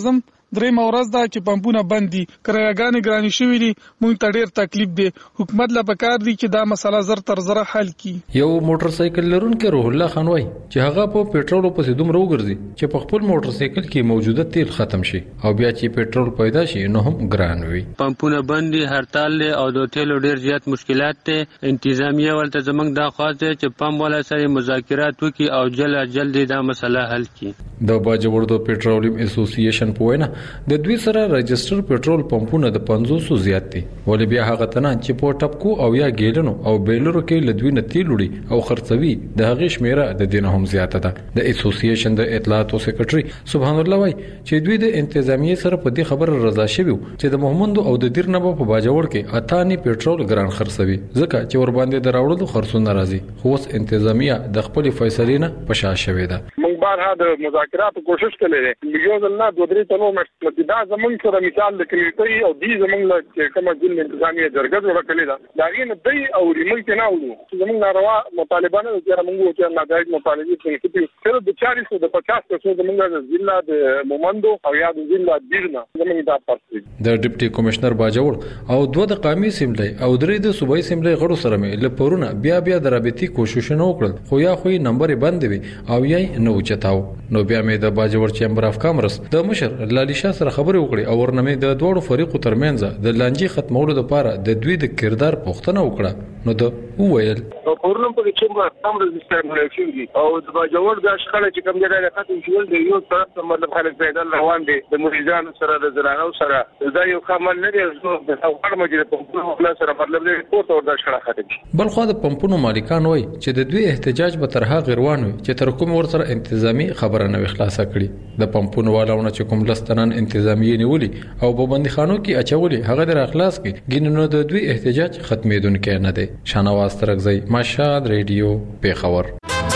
درې مورز دا چې پمپونه بند دي کرایګانې ګرانی شوې دي مونږ ته ډېر تکلیف دی حکومت لا پکار دی چې دا مسله زر تر زر حل کړي یو موټر سایکل لرونکي روح الله خان وای چې هغه په پېټرول په سیدوم روګرځي چې په خپل موټر سایکل کې موجوده تیل ختم شي او بیا چې پېټرول پیدا شي نو هم ګران وي پمپونه بند دي هړتال له او د تیلو ډېر زیات مشکلات ته انتظامیه ولته زمنګ دا خاصه چې پمپ ولا سره مذاکرات وکي او جل جلد دا مسله حل کړي د باجوړ د پېټرولیم اسوسییشن په وینا د دوی سره رجستر پېټرول پمپونه د پنځوس زیات دي ولې بیا هغه تنه چې په ټپکو او یا ګیلنو او بیلرو کې لدوی نه تیل وړي او خرڅوي د هغه شمیره د دین هم زیاته ده د اسوسییشن د اطلاعات او سیکریټري سبحان الله وای چې دوی د انتظامیه سره په دې خبره رضا شوی چې د محمد او د دیر نه په باجوړ کې اتانی پېټرول ګران خرڅوي ځکه چې ور باندې دراوړلو خرڅونه راځي خو اوس انتظامیه د خپل فیصلې نه پشا شوی ده موږ بارها د مذاکراتو کوشش کړې ده یو ځل نه دوه درې تنو مشکل دا زمونږ سره مثال د کمیټې او دی زمونږ له کومه ځل انتظامیه درګه جوړه کړې ده دا غي نه دی او ریمل کې نه وړو چې زمونږ ناروا مطالبانه چې موږ چې ناجایز مطالبه کوي چې د چالیس او د پچاس پرسنټ زمونږ د ضلع د مومندو او یا د ضلع دیرنا زمونږ دا پاتې د ډیپټي کمشنر باجوړ او دوه د قومي سیملې او درې د صوبایي سیملې غړو سره مې لپورونه بیا بیا د رابطي کوششونه وکړل خو یا خو نمبر بند وي او یې نو چتاو نو بیا مې د باجوړ چیمبر اف کامرس د مشر لالی شاه سره خبرې وکړې او ورنمې د دوړو فریقو ترمنځ د لانجې ختمولو لپاره د دوی د کردار پوښتنه وکړه نو د وویل او پورنم په چیمبر کامرس د سټیبل شي او د باجوړ د اشخاص چې کوم ځای ختم شول د یو طرف ته مطلب خلک پیدا روان دي د مریضانو سره د زرانو سره دا یو خامل نه دی د اوغړ مجلس په خپل سره مطلب د کوټ اور د شړه ختم شي بل خو د پمپونو مالکان وای چې د دوی احتجاج به ترها غیروان وي چې تر کوم ور سره انتظامی خبره نه خلاصه کړي د پمپونو والاونه چې کوم لستنان انتظامی نیولي او په بندخانو کې اچولي هغه در اخلاص کې ګیننو د دوی احتجاج ختمېدونکې نه دی شانواز ترغزی مشهد ریډیو پیښور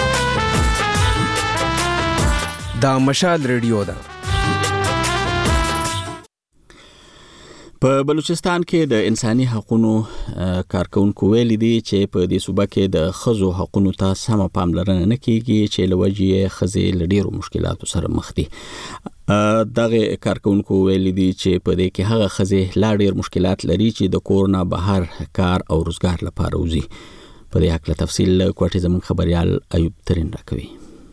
دا مشهد ریډیو ده په بلوچستان کې د انساني حقوقو کارکونکو ویلي دي چې په دې صوبه کې د خزو حقوقو ته سم پاملرنه نه کیږي چې لوجې خزې لډیرو مشکلاتو سره مخ دي دغه کارکونکو ویلي دي چې په دې کې هغه خزې لا ډیر مشکلات لري چې د کور نه بهر کار او روزګار لپاره وځي په دې اړه تفصیل کوټه زمون خبريال ایوب ترين راکوي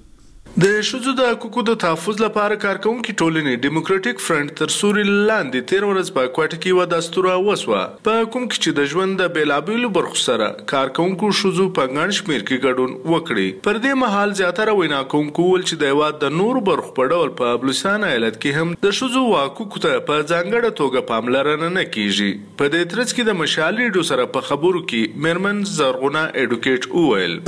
د شذو د حقوقو د تحفظ لپاره کارکونکو ټولنې ډیموکراټیک فرنٹ تر سوري لاندې تیر ورځ په کوټه کې و دستور وسوه په کوم کې چې د ژوند د بیلابیلو برخو سره کارکونکو شذو په ګڼ شمیر کې ګډون وکړي پر دې مهال زیاتره وینا کوونکو ول چې د هواد د نور برخو په ډول په بلوچستان ایالت کې هم د شذو حقوقو ته په ځانګړې توګه پاملرنه نه کیږي په دې ترڅ کې د مشال ریډیو سره په خبرو کې میرمن زرغونه اډوکیټ اویل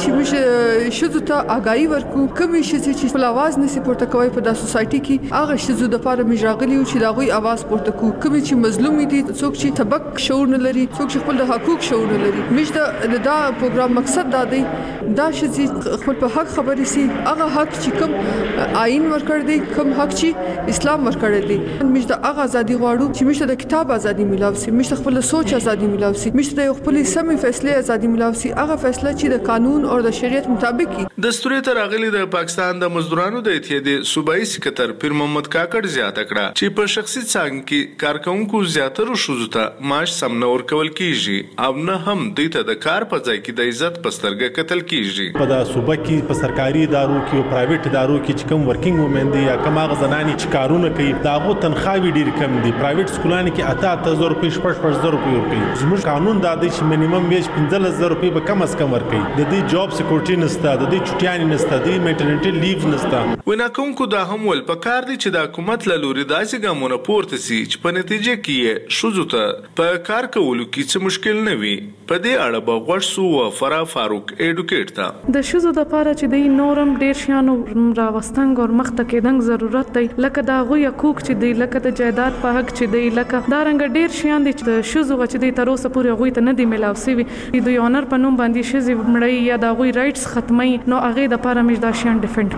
چې شذو ته آگاهی ورکو کومې شي چې خپل आवाज نسی پورته کوي په د سوسايټي کې هغه شذو د لپاره مجراغلي او چې دا غوي आवाज پورته کو کوم چې مظلوم دي څوک چې طبق شعور نه لري څوک چې خپل حقوق شعور نه لري مشته دا پروګرام مقصد دا دی دا چې خپل په حق خبرې سي هغه حق چې کوم آئین ورکړ دی کوم حق چې اسلام ورکړ دی مشته هغه ازادي غواړو چې مشته د کتاب ازادي ملاوي سي مشته خپل سوچ ازادي ملاوي سي مشته د خپل سمې فیصله ازادي ملاوي سي هغه فیصله چې د قانون او د شریعت مطابق وي دستور تر اغلی د پاکستان د مزدورانو د اتحادیې صوبایي سکرټر پیر محمد کاکړ زیاته کړه چې په شخصي څنګه کې کارکونکو زیاتره شوزو ته معاش سم نه ورکول کیږي او نه هم دوی ته د کار په ځای کې د عزت پسترګه قتل کیږي په د صوبه کې په سرکاري ادارو کې او پرایویټ ادارو کې چې کوم ورکینګ وومن دي یا کوم هغه زنانې چې کارونه کوي داغو تنخواوي ډیر کم دي پرایویټ سکولانو کې اته اته زره روپۍ شپږ شپږ زره روپۍ ورکوي زموږ قانون دا دی چې مینیمم ویج پنځه زره روپۍ به کم از کم ورکوي د دې جاب سکیورټي نشته د دې چټیان نشته د میټرنټي لیو نشته وینا کوونکو دا هم ول پکار دي چې د حکومت له لوري داسې ګامونه پورته سي چې په نتیجه کې شوزو ته په کار کولو کې څه مشکل نه وي په دې اړه به غوښ سو او فرا فاروق اډوکیټ تا د شوزو د لپاره چې د نورم ډیر شانو راوستنګ او مخته کېدنګ ضرورت دی لکه دا غوي حقوق چې دی لکه د جایداد په حق چې دی لکه دا رنګ ډیر شان دي چې د شوزو چې دی تر اوسه پورې غوي ته نه دی ملاو سي د یونر په نوم باندې شزي مړی یا دا غوي رائټس ختمي نو هغه د لپاره مې دا شان ډیفند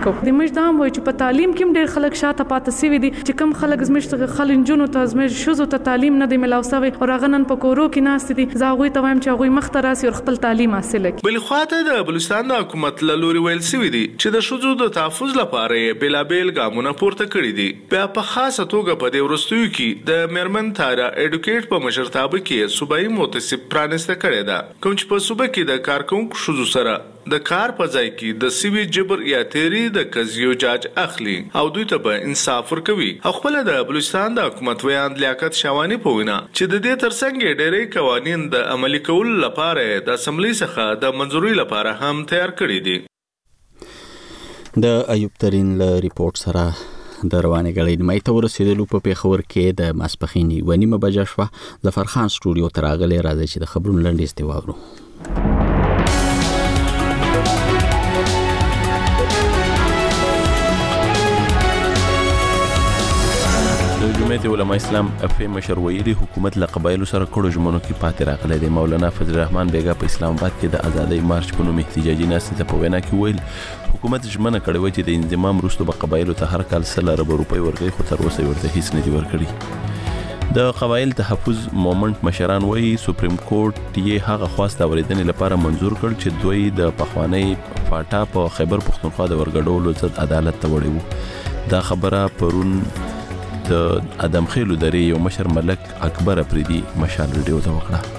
کو د مش دا وای چې په تعلیم کې ډېر خلک شاته پاتې سوي دي چې کم خلک زمشت خلنجونو ته زمش شوزو ته تعلیم نه دی ملاوسوي او راغنن په کورو کې ناست دي زاغوي ته وایم چې هغه مختراسي او خپل تعلیم حاصل کړي. بل خواته د بلوچستان د حکومت له لوري ویل سوي دي چې د شوزو د تحفظ لپاره بلابل ګامونه پورته کړی دي. بیا په خاصه توګه په دې ورستیو کې د میرمن تارا اډوکیټ په مشرتابه کې صوبایي مؤتسب پرانسته کړی دا کوم چې په صوبه کې د کارکونکو شوزو سره د کار په ځای کې د سیوی جبر یا تیری د قضیو جاج اخلي او دوی ته به انصاف ورکوي. خپل د بلوچستان د حکومت ویاند لیاقت شاوانی په وینا چې د دې ترڅنګ ډېرې قوانین د عملي کولو لپاره د اسمبلی څخه د منځوري لپاره هم تیار کړي دي. د ایوب ترين له ریپورت سره د روانې غړې نیمه ته ورسېدلو په پیښور کې د ماسپخین یوه نیمه بجه شوه. ظفرخان سټوډیو ته راغلی، راځي چې د خبرونو لنډیز دې واورو. د جمعیت علماء اسلام افې مشر ویلي حکومت له قبایلو سره کړو ژمنو کې پاتې راغلی دی. مولانا فضل الرحمن بیګا په اسلام آباد کې د ازادۍ مارچ په نوم احتجاجي ناستې ته په وینا کې ویل حکومت ژمنه کړې وه چې د انضمام وروسته به قبایلو ته هر کال سل اربه روپۍ ورکوي، خو تر اوسه ورته هیڅ نه دي ورکړي. د قبایل تحفظ مومنت مشران وایي سپریم کورټ یې هغه خواست اوریدنې لپاره منظور کړ چې دوی د پخوانی فاټا په خیبر پښتونخوا د ورګډولو ضد عدالت ته وړي وو. دا خبره پرون د ادم خیلو درې یو مشر ملک اکبر افریدي مشال ریډیو ته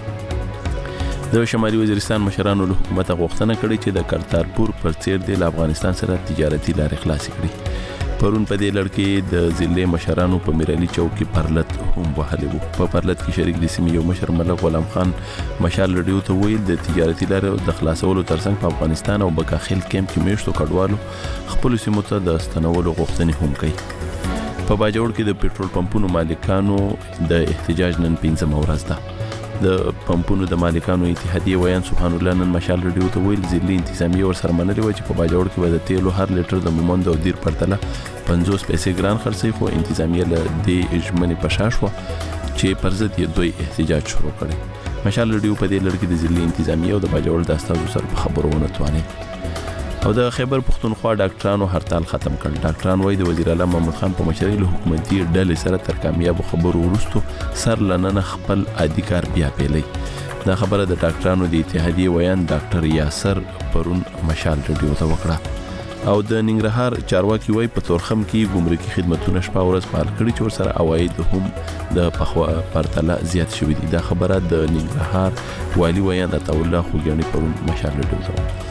وکړه. د شمالي وزیرستان مشرانو له حکومت غوښتنه کړې چې د کرتارپور پر څیر د افغانستان سره تجارتي لارې خلاصې کړي. پرون په دې لړ کې د ضلع مشرانو په میرالي چوک کې پرلت هم وهلی وو. په پرلت کې شریک د سیمې یو مشر ملک غلام خان مشال ریډیو ته ویل د تجارتي لارې د خلاصولو ترڅنګ په افغانستان او بکاخیل کیمپ کې میشتو کډوالو خپل سیمو ته د ستنولو غوښتنې هم کوي. په باجوړ کې د پېټرول پمپونو مالکانو د احتجاج نن پنځمه ورځ ده. د پمپونو د مالکانو اتحادیه ویان سبحان الله نن مشال ریډیو ته ویل ضلعي انتظامیه ورسره منلې وه چې په باجوړ کې به د تیلو هر لیټر د مومند او دیر پرتله پنځوس پیسې ګران خرڅوي، خو انتظامیه له دې ژمنې په شا شوه چې پر ضد یې دوی احتجاج شروع کړی. مشال ریډیو په دې لړ کې د ضلعي انتظامیه او د باجوړ د استازو سره په خبرو ونه توانېد. او د خیبر پښتونخوا ډاکټرانو هړتال ختم کړ. ډاکټران وایي د وزیر اعلی محمد خان په مشرۍ له حکومتي ډلې سره تر کامیابو خبرو وروسته سر لننه خپل عادي کار بیا پیلی. دا خبره د ډاکټرانو د اتحادیې ویان ډاکټر یاسر پرون مشال ریډیو ته وکړه. او د ننګرهار چارواکي وایي په تورخم کې ګمرکي خدمتونه شپه ورځ فعال کړي چې ورسره عواید هم د پخوا پرتله زیات شوي دي. دا خبره د ننګرهار والي ویان عطاالله خوږیاڼي پرون مشال ریډیو ته وکړه.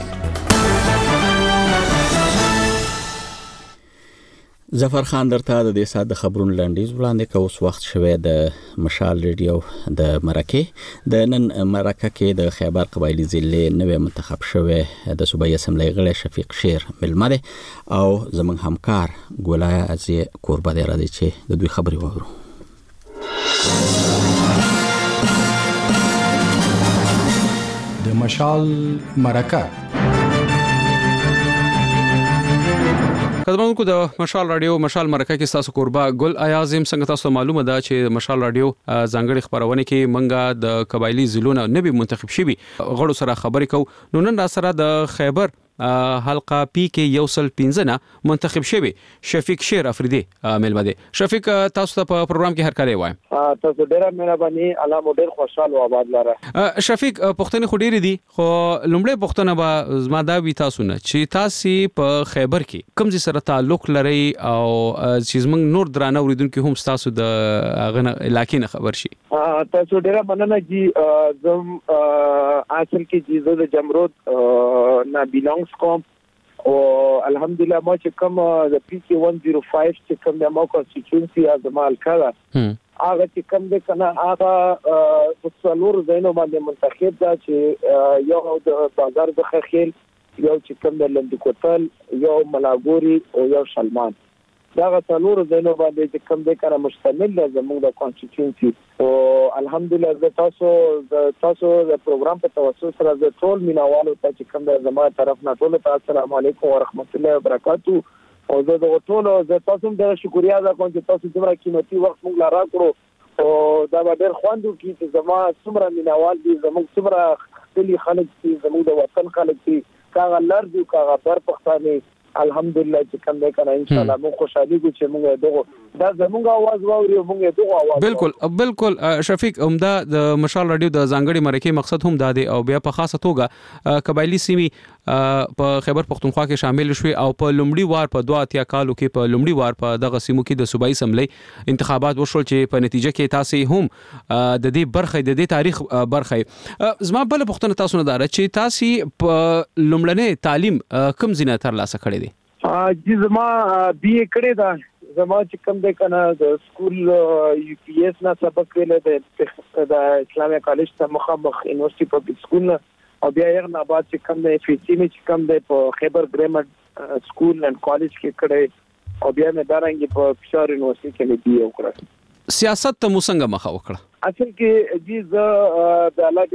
ظفر خان درته د دې ساده خبرونو لنډیز وړاندې کوي. اوس وخت شوی د مشال ریډیو د مرکه د نن مرکه کې د خیبر قبایلی ضلع نوې منتخب شوی د صوبایي اسمبلی غړی شفیق شیر ملمه دی او زموږ همکار ګولای ازي کوربه دی، راځي چې د دوی خبرې واورو. د مشال مرکه خدمتونکو د مشال رادیو مشال مرکه کې تاسو کوربه ګل ایازم څنګه تاسو معلومه ده چې مشال رادیو ځانګړي خبرونه کې منګه د قبایلی ضلعونو نبی منتخب شوی غړو سره خبرې کو. نو نن را سره د خیبر حلقه پی کې یو سل پنځه منتخب شوی شفیق شیر افریدي ملمه دي. شفیق تاسو ته په پروګرام کې هر کله وایم. تاسو ډیره مهرباني، الله مو ډیر خوشاله او آباد لره. شفیق پښتني خو ډیره دي، خو لومړی پښتنه به زما دا وی تاسو نه چې تاسو په خیبر کې کوم ځای سره تعلق لري او چې زمنګ نور درانه اوریدونکو هم تاسو د غنه علاقې نه خبر شي. تاسو ډیره مننه جی. زم اصل کې جیزو د جمرود نه بیلانګ کوم او الحمدلله ما چې کوم د پی کې one oh five چې کوم د ما کانسټیټوئنسي از مال کړه هغه چې کوم د کنه هغه د څلور زینو باندې منتخب دا چې یو د بازار د خخیل، یو چې کوم د لندکوتل، یو ملاګوري او یو سلمان. دا څلور زینو باندې چې کوم د کنه مشتمل ده زموږ د کانسټیټوئنسي. او الحمدلله د تاسو د تاسو د پروګرام په توسط سره د ټول مینوالو ته چې کوم د زموږ طرف نه ټول ته السلام علیکم ورحمت الله وبرکاتو. او زه د ټول د تاسو د شکریا ادا کوم چې تاسو دومره قیمتي وخت موږ لا راکړو او دا به ډېر خوندو کې چې زموږ څومره مینوال دي، زموږ څومره خپل خلک دي، زموږ د وطن خلک دي، کاغه لر دي کاغه بر پښتانه الحمدلله چې کوم دی کنه ان شاء الله مو خوشالي کو چې موږ دغه دا زموږ आवाज واوري موږ دغه आवाज بالکل بالکل شفیق عمده د مشال رادیو د ځانګړي مرکه مقصد هم دا دی او بیا په خاصه توګه قبایلی سیمي په خیبر پختونخوا کې شامل شوي او په لومړي وار په دوه اتیا کالو کې په لومړي وار په دغه سیمو کې د صوبایي اسمبلی انتخابات وشول چې په نتیجه کې تاسو هم د دې برخه د دې تاریخ برخه زما بل پښتنه تاسو نه دار چې تاسو په لومړنۍ تعلیم کم زینه تر لاسه کړی دی چې زما بي اي کړی دا زما چې کوم دی کنه د سکول یو پی ایس نه سبق ویل د اسلامي کالج ته مخامخ یونیورسيټي پبلک سکول نه او بیا یې نه بعد چې کوم دی اف سی می چې کوم دی په خیبر ګرامر سکول اند کالج کې کړی او بیا مې دارنګ په فشار یونیورسيټي کې بي اي وکړه سیاست ته موسنګ مخه وکړه اصل کې جی ز د الله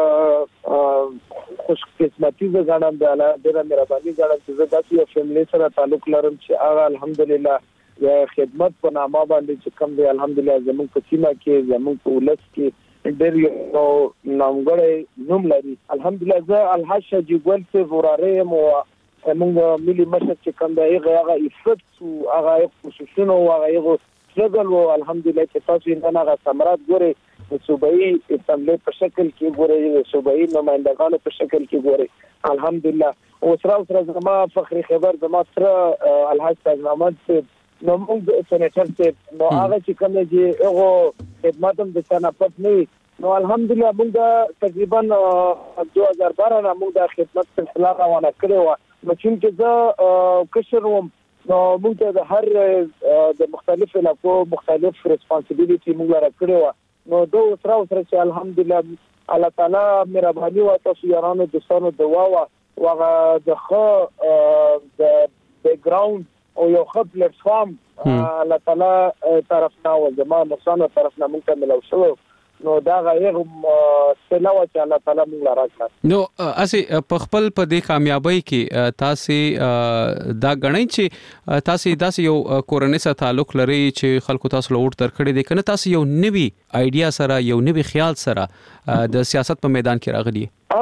ډېر خوش قسمتي ز غواړم د الله ډېر مهرباني غواړم چې زه داسې یو فیملی سره تعلق لرم چې هغه الحمدلله د خدمت په نامه باندې چې کوم دی الحمدلله زموږ په سیمه کې زموږ په ولس کې ډېر یو نامګړی نوم لري الحمدلله زه الحاج شجی ګل څخه وراره مو موږ ملي مشر چې کوم دی هغه افت او هغه خصوصونه او هغه شغل او الحمدلله چې تاسو یې نه هغه ثمرات ګوري د صوبایي اسمبلی په شکل کې ګوري د صوبایي نمائندګانو په شکل کې ګوري الحمدلله او سره سره زما فخر خبر زما سره الحاج تاج محمد نو موږ سېنیټر ته نو هغه چې کوم چې هغه خدمات هم د سنا پټ نه نو الحمدلله موږ تقریبا دوه هزار بارہ نه موږ د خدمت سلسله روانه کړې و نو چې زه کشر وم نو موږ د هر د مختلف علاقو مختلف ریسپانسیبিলিټي موږ لاره کړې و نو دوه سره سره چې الحمدلله الله تعالی مهرباني او تاسو یارانو دوستانو دعا او هغه د خو د بیک ګراوند او یو خپل پلیټ فارم الله تعالی طرفنا او زموږ نشانه طرفنا موږ ته ملو شو نو دا غیر سلاوه چې الله تعالی موږ راکړه نو اسی په خپل په دې کامیابی کې تاسو دا غنئ چې تاسو داسې یو کورنۍ سره تعلق لري چې خلکو تاسو له ورته کړی دي کنه تاسو یو نوی ایډیا سره یو نوی خیال سره د سیاست په میدان کې راغلی او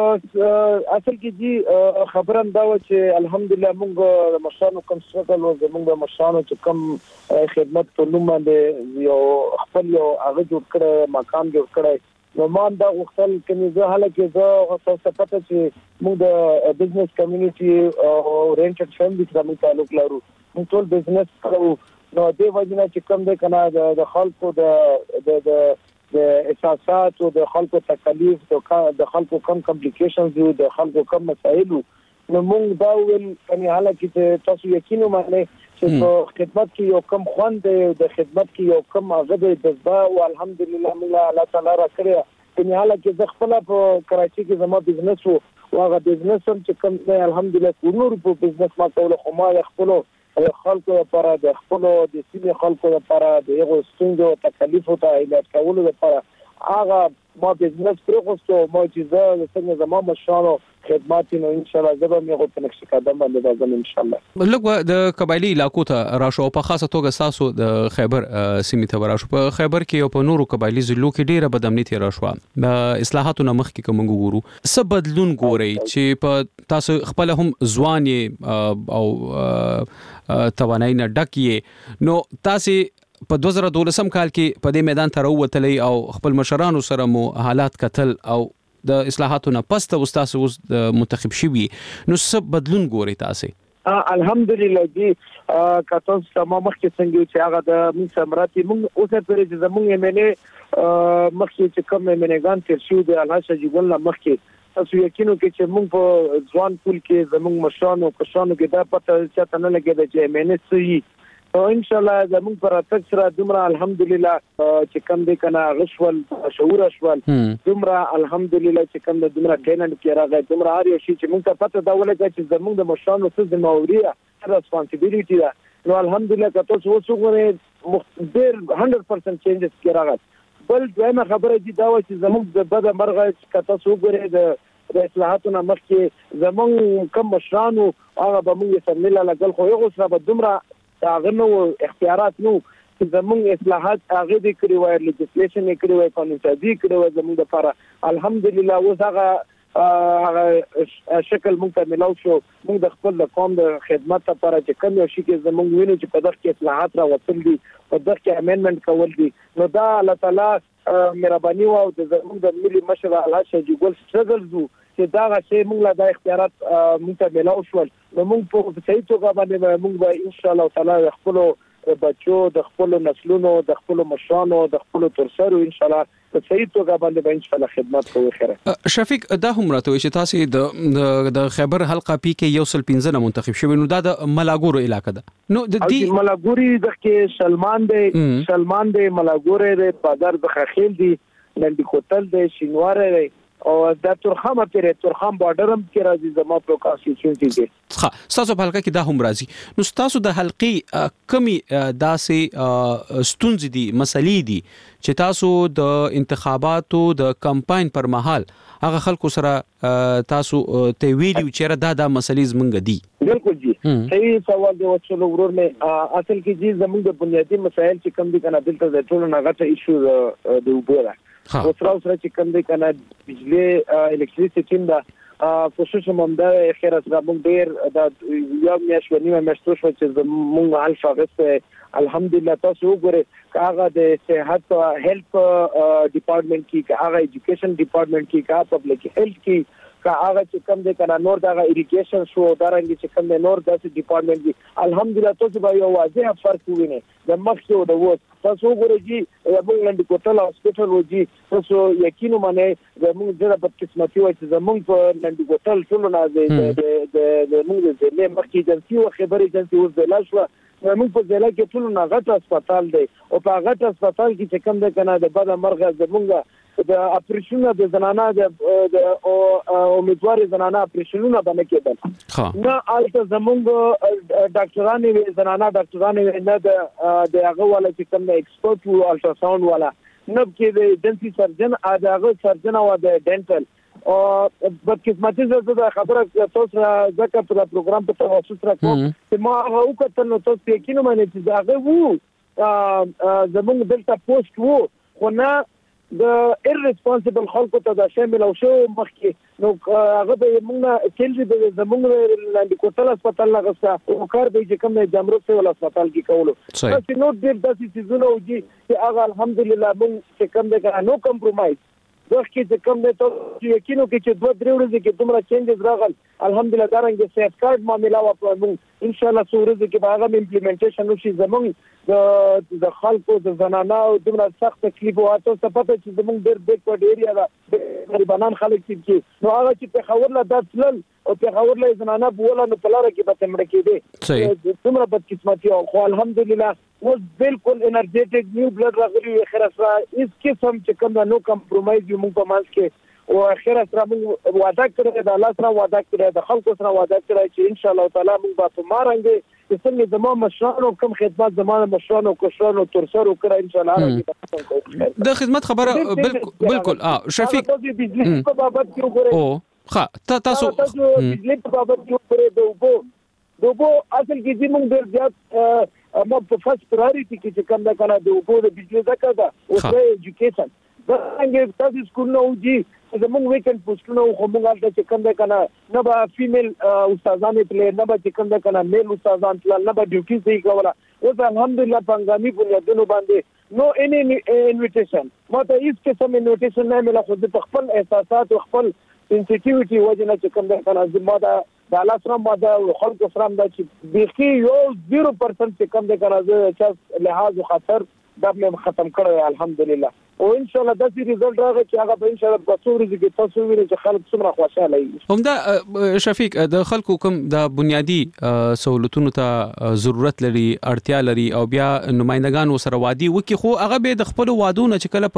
اصل کې جی خبرم دا و چې الحمدلله موږ د مشانو کوم څه او موږ د مشانو چې کوم خدمت په نوم باندې یو خپل یو هغه جوړ کړی مقام جوړ کړی نو ما دا وختل کې زه حالکه زه تاسو پته چې موږ د بزنس کمیونټي او رینټډ فیملی سره موږ تعلق لرو موږ ټول بزنس کوو نو دې وجنه چې کوم د کنه د خلکو د د د احساسات او د خلکو تکلیف د خلکو کم کمپلیکیشنز او د خلکو کم مسائل نو موږ دا ول کني حالکه چې تاسو یقینو باندې چې په خدمت کې یو کم خوند د خدمت کې یو کم هغه د جذبه او الحمدلله موږ الله تعالی را کړی کني حالکه زه خپل په کراچي کې زما بزنس وو هغه بزنس هم چې کوم دی الحمدلله کورنور په بزنس ما کول خو ما خپل خلکو لپاره د خپل د سیمې خلکو لپاره د یو ستونزو تکلیف او علاج کولو لپاره هغه ما بزنس پروغوستو ما چې زه څنګه زما مشانو خدمات نو ان شاء الله زه به مې غوښتنه نقش قدم باندې راځم ان شاء الله لږ د قبایلی علاقو ته راشو په خاصه توګه تاسو د خیبر سیمې ته راشو په خیبر کې او په نورو قبایلی ضلعو کې ډیره بدامنیتی راشو د اصلاحاتو نه مخکې کوم ګورو څه بدلون ګوري چې په تاسو خپل هم ځوان او توانای نه ډکې نو تاسو په دوه زره دولسم کال کې په دې میدان ته راووتلې او خپل مشرانو سره مو حالات کتل او د اصلاحاتو نه پسته استاد اوس منتخب شوی نو څه بدلون ګوري تاسو الحمدلله جی کاتو سم مخکې څنګه چې هغه د من سمراتي موږ اوسه پرې چې زموږ یې مینه مخکې چې کوم مینګان تر شو د الله شجګل مخکې تاسو یقینو کې چې موږ په ځوان پول کې زموږ مشرانو کشانو کې دا پته چې نه لګیږي چې مینه سي او ان شاء الله زموږ پر تک سره دمره الحمدلله چې کوم دې کنه غشول شعور شول دمره الحمدلله چې کوم دې دمره ټیننټ کې راغی دمره هر یو شي چې موږ ته پته دا ولګی چې زموږ د مشرانو څه ذمہوریه ریسپانسیبিলিټي ده نو الحمدلله که تاسو وڅوګورئ ډېر هندرد پرسنټ چینجز کې راغی بل دویمه خبره دي دا و چې زموږ د بد مرغه که تاسو وګورئ د د اصلاحاتو نه مخکې زموږ کوم مشرانو هغه به موږ سره مله لګل خو یو سره به دمره هغه نو اختیارات نو چې زموږ اصلاحات هغه د کړی وای لیجسلیشن کړی وای قانون سازي کړی وای زموږ لپاره الحمدلله اوس هغه هغه شکل موږ ته ملاو شو. موږ د خپل قوم د خدمت لپاره چې کوم یو شي کې زموږ وینو چې په دغه کې اصلاحات راوستل دي، په دغه کې امندمنت کول دي، نو دا الله تعالی مهرباني او د زموږ د ملي مشر الله شجی ګل سټرګل دو چې دا غشي موږ له د اختیارات موږ ته ملاو شو. نو موږ په صحیح توګه باندې موږ به ان شاء الله تعالی خپل بچو د خپل نسلونو د خپل مشرانو د خپل ترسرو ان شاء الله په صحیح توګه باندې به ان شاء الله خدمت کوو. خیره شفیق دا هم راته چې تاسو د د خیبر حلقه پی کې یو سل پنځه نه منتخب شوی، نو دا د ملاګورو علاقې ده. نو د دې ملاګوري د کې سلمان دی سلمان دی ملاګوري دی بازار د خخیل دی لنډی کوتل دی شینوار دی او د تورخم پرې تورخم بارډرم کې راځي زما په کانسټیټیوشن کې. ښه تاسو په حلقه کې دا هم راځي. نو تاسو د حلقې کمی داسې ستونزې دي مسلې دي چې تاسو د انتخاباتو د کمپاین پر مهال هغه خلکو سره تاسو ته ویلي چې دا د مسلې زمونږ دي؟ بالکل جی صحیح سوال دی. وڅلو ورور مې اصل کې جی زمونږ د بنیادی مسایل چې کم دي کنه دلته د ټولو نغټه ایشو د وبوره او سره سره چې کم دی کنه بجلی الکتریسيټي دا کوشش موږ د خیر سره موږ ډیر د یو میاشت و نیمه میاشت شو چې موږ الفا غسه الحمدلله تاسو وګورئ کاغه د صحت او هیلث ډپارټمنټ کې کاغه ایجوکیشن ډپارټمنټ کې کاغه پبلک هیلث کې کاغه چې کم دی کنه نور دا اریګیشن شو دارنګ چې کم دی نور د ډپارټمنټ کې الحمدلله تاسو به یو واضح فرق وینئ د مخکې او د ووت. تاسو وګورئ موږ لاندې کوټل هاسپټل وځي تاسو یقینو باندې موږ ډېر په قسمتي وای چې زموږ په لاندې کوټل ټول نه د د موږ د زلې مخکې جنسي او خبري جنسي اوس د لاشوا موږ په ځای کې ټول نه غټ هسپتال دی او په غټ هسپتال کې چې کوم د کنه د بد مرغه زمونږ د اپریشنونو د زنانه د او امیدوار زنانه اپریشنونو باندې کېدل نه البته زمونږ ډاکټرانو زنانه ډاکټرانو نه د هغه ولا چې کوم ایکسپرت او الټراساوند ولا نه کې د جنسي سرجن هغه سرجن او د ډینټل او په قسمتي زړه خبره تاسو ځکه په پروګرام په توسط راکوم چې ما هغه وکړل نو تاسو یقیني معنی چې هغه وو زمونږ دلته پوسټ وو خو نه د ایرریسپانسیبل خلکو ته دا شامل او شو مخکې نو هغه به موږ کېلې د زمونږ لاندې کوټل هسپتال نه غوښته او کار به چې کوم جمرو سیول هسپتال کې کولو چې نو ډېر داسې چیزونه وږي چې هغه الحمدلله موږ چې کوم دی نو کمپرومایز دغه چې کوم دی ته یقینو کې چې دوه درې ورځې کې دومره چینجز راغل الحمدلله دا رنګ سیف کارت معاملې وا په موږ ان شاء الله څورځ کې به هغه امپلیمنټیشن وشي زمونږ د د خلکو د زنانه او دومره سخت تکلیف او تاسو ته پته چې زمونږ ډېر بیکورډ ایریا دا غریبانان خلک چې نو هغه چې په خبر لا داتل او په خبر لا زنانه بوله نو په لار کې به تمړ کېده دومره بد قسمتي او خو الحمدلله اوس بالکل انرجیټک نیو بلډ راغلی خیر سره هیڅ قسم چې کوم نو کمپرومایز یو موږ په مانس کې او اخر سره موږ وعده کړی د الله سره وعده کړی د خلکو سره وعده کړی چې ان شاء الله تعالی موږ به په مارنګ چې څنګه زموږ مشرانو کوم خدمات زموږ مشرانو کوشانو ترسرو کړی ان شاء الله راځي د خدمت خبره بالکل بالکل اه شفیق د بجلی په بابت کې وګورئ او ښه تاسو تاسو بجلی په بابت کې وګورئ د وبو د وبو اصل کې چې موږ ډېر زیات ما په فرست پرایورټي کې چې کوم دا کنه د وبو د بجلی ځکه دا او د ایجوکیشن دا څنګه تاسو سکول نو جی زموږ ویکند پوسټونه خو موږ هلته چې کوم دا کنه نه به فیمیل استادانې تلې نه به چې کوم دا کنه میل استادان تلل نه به ډیوټي صحیح کوله اوس الحمدلله پنګامي بنیادونو باندې نو اني انویټیشن ما ته هیڅ قسم انویټیشن نه مله خو د خپل احساسات او خپل سنسټیویټي وجنه چې کوم دا کنه زما دا د الله سره ما دا خلکو سره دا چې بيخي یو صفر پرسنټ چې کوم دا کنه چې لحاظ خطر دا مې ختم کړی الحمدلله او ان شاء الله د دې ریزلټ راغی چې هغه به ان شاء الله په څو ورځې کې تاسو وینئ چې خلک څومره خوشاله وي. همدا شفیق د خلکو کوم د بنیادی سہولتونو ته ضرورت لري اړتیا لري او بیا نمائندگان سره وادي وکي خو هغه به د خپل وادونو چې کله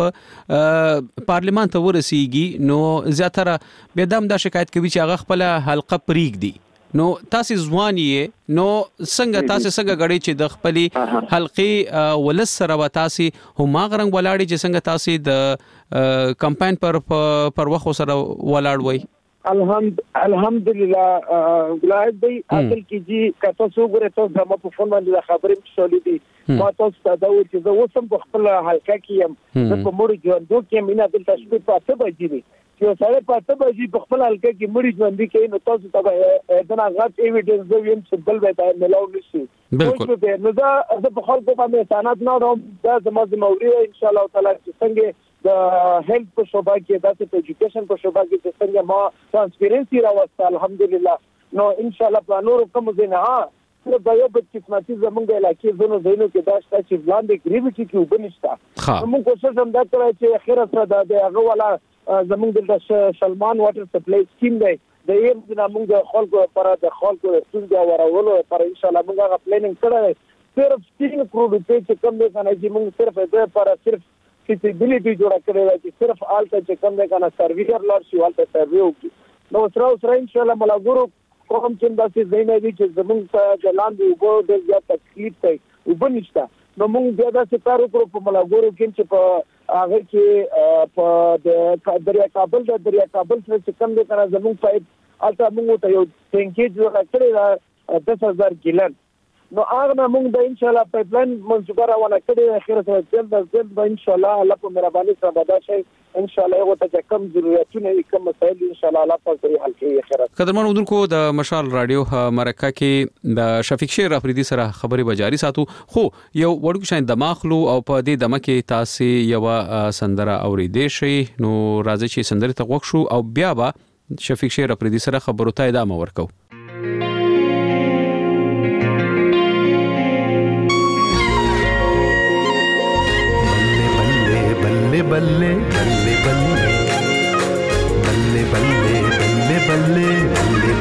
په پارلیمان ته ورسیږي نو زیاتره به دم د شکایت کوي چې هغه خپل حلقه پریګ دي نو تاسو ځواني نو څنګه تاسو څنګه غړي چې د خپلې حلقې ولس سره و تاسو هم غرنګ ولاړی چې څنګه تاسو د کمپاین پر پر وخت سره ولاړ وای الحمد الحمدلله ولایت دی اصل کې جی کته سو ګره تاسو د ما په فون باندې خبرې مشولې دي ما تاسو ته دا و چې زه اوسم په خپل حلقه کې يم په مور ژوند کې مینا دلته شپې په اته بجې دي چې سړی پاتې بشي په خپل حلقه کې مړي ژوندۍ کوي نو تاسو ته دا غټ ایویډنس دی ویم چې بل به تا ملاو نشي بالکل نو دا په خلکو باندې سانات نه راوم دا زموږ د موري ان شاء الله تعالی چې څنګه د هیلث په شوبه کې د ایجوکیشن په شوبه کې چې څنګه ما ترانسپیرنسي راوسته الحمدلله نو ان شاء الله په نور کوم ځای نه نو دا یو بل قسمتي زمونږ علاقې زونو زینو کې دا شته چې وړاندې ګریویټي کې وبنشته موږ کوشش هم دا کوي چې اخر سره د هغه والا زمونږ د سلمان واټر سپلای سکیم دی د یم د موږ خلکو لپاره د خلکو څنګه ورولو لپاره ان شاء الله موږ هغه پلانینګ کړی صرف تین کروڑ روپے چې کم دی کنه چې موږ صرف د لپاره صرف فیزیبিলিټي جوړه کړې ده چې صرف آلته چې کم دی کنه سرویر لار شي آلته سروي وکړي نو سره سره ان شاء الله ملګرو کوم چې داسې زینې دي چې زمونږ په د لاندې وګړو د زیات تکلیف کوي وبنشته نو موږ بیا داسې کار وکړو په ملګرو کې چې په هغه کې په د دریا کابل د دریا کابل سره چې کم دی کنه زمونږ په الته موږ ته یو ټینکې جوړه کړې ده دس هزار ګیلن نو هغه موږ د ان شاء الله پایپلاین منځګر روانه کړې اخر سره جلد از جلد به ان شاء الله الله په مهرباني سره به دا شي ان شاء الله یو ته کم ضرورتونه کم مسایل ان شاء الله الله په صحیح حل کوي اخر قدرمن اردوونکو د مشال رادیو مرکه کې د شفیق شیر افریدي سره خبري بجاری ساتو خو یو وړو شاین دماغلو او په دې دمه کې تاسو یو سندره اوریدې شي نو راځي چې سندره ته وښو او بیا به شفیق شیر افریدي سره خبرو ته ادامه ورکو बल्ले बल्ले बल्ले बल्ले बल्ले बल्ले बल्ले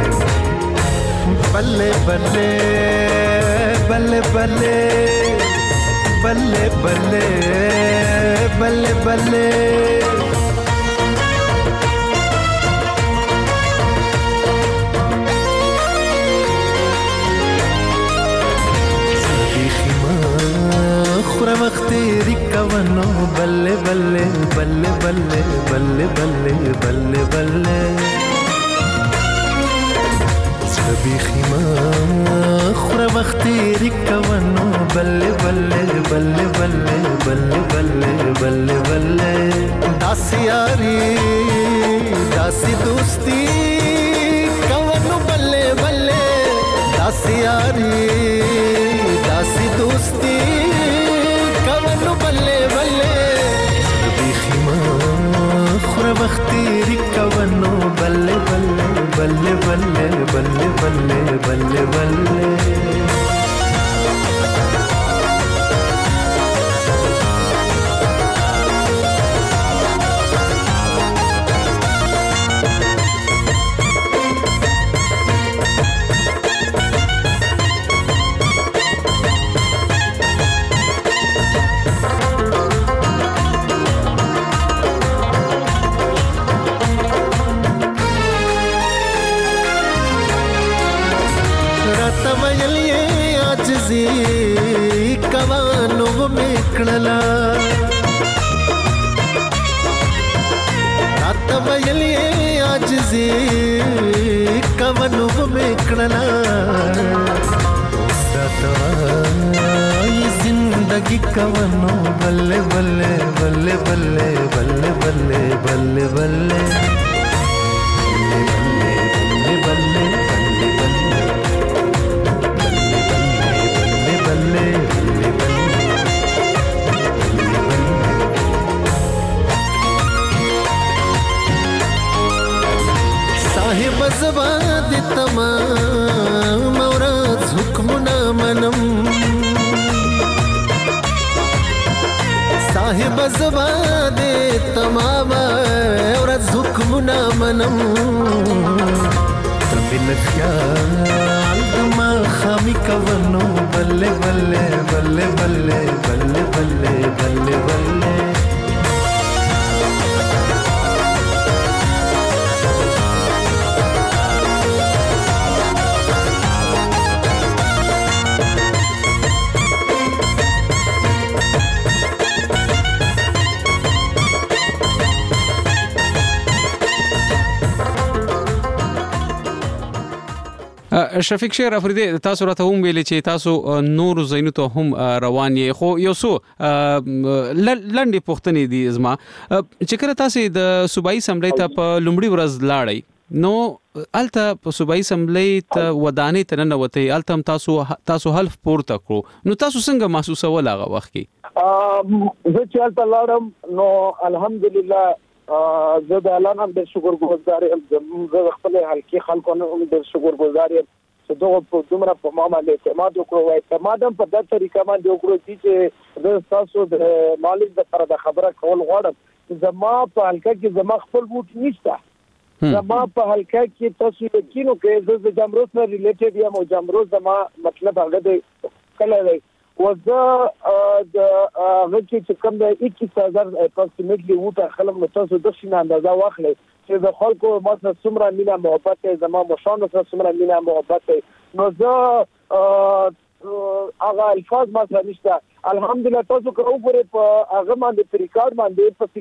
बल्ले बल्ले बल्ले बल्ले बल्ले बल्ले बल्ले बल्ले बल्ले خورا مختیری کوانو بلے بلے بلے بلے بلے بلے بلے بلے سبی خیما خورا مختیری کوانو بلے بلے بلے بلے بلے بلے بلے بلے داسی یاری داسی دوستی کوانو بلے بلے داسی یاری داسی دوستی بلے بلے بیخیما خورا بختیری کوانو بلے بلے بلے بلے بلے بلے بلے بلے کوانو میکړلا رات ویلې عاجزي کوانو میکړلا ستوای زندگی کوانو بلے بلے بلے بلے بلے بلے بلے بلے زباد تمام اورات حکمنا منم صاحب زباد تمام اورات حکمنا منم تبین خیال دما خامی کوانو بلے بلے بلے بلے بلے بلے بلے بلے شفیق شیر افریدي تاسو راته هم ویلي چې تاسو نور زینو ته هم روان یې خو یو څو لنډې پوښتنې دي زما چې کله تاسو د صوبایي اسمبلی ته په لومړي ورځ لاړئ نو الته په صوبایي اسمبلی ته ودانې ته ننوتئ الته هم تاسو تاسو حلف پورته کړو نو تاسو څنګه محسوسول هغه وخت کې زه چې الته لاړم نو الحمدلله زه د الله نن ډېر شکرګزار یم زه خپل حلقې خلکو نه هم ډېر شکرګزار یم چې دغه په دومره په ما باندې اعتماد وکړو او اعتماد هم په دغه طریقه باندې وکړو چې د تاسو د مالک د پر د خبره کول غواړم زما په حلقه کې زما خپل ووټ نشته زما په حلقه کې تاسو یقینو کې زه د جمروز سره ریلیټډ یم او جمروز زما مطلب هغه دی کله دی وزه د هغه چې کوم د اکیس هزار اپروکسیمیټلی وټه خلک نو تاسو د شین اندازه واخلئ چې د خلکو ماته څومره مینا محبت زما مشان سره څومره مینا محبت نو زه هغه الفاظ ما سره نشته الحمدلله تاسو کو پرې په هغه باندې په ریکارډ باندې په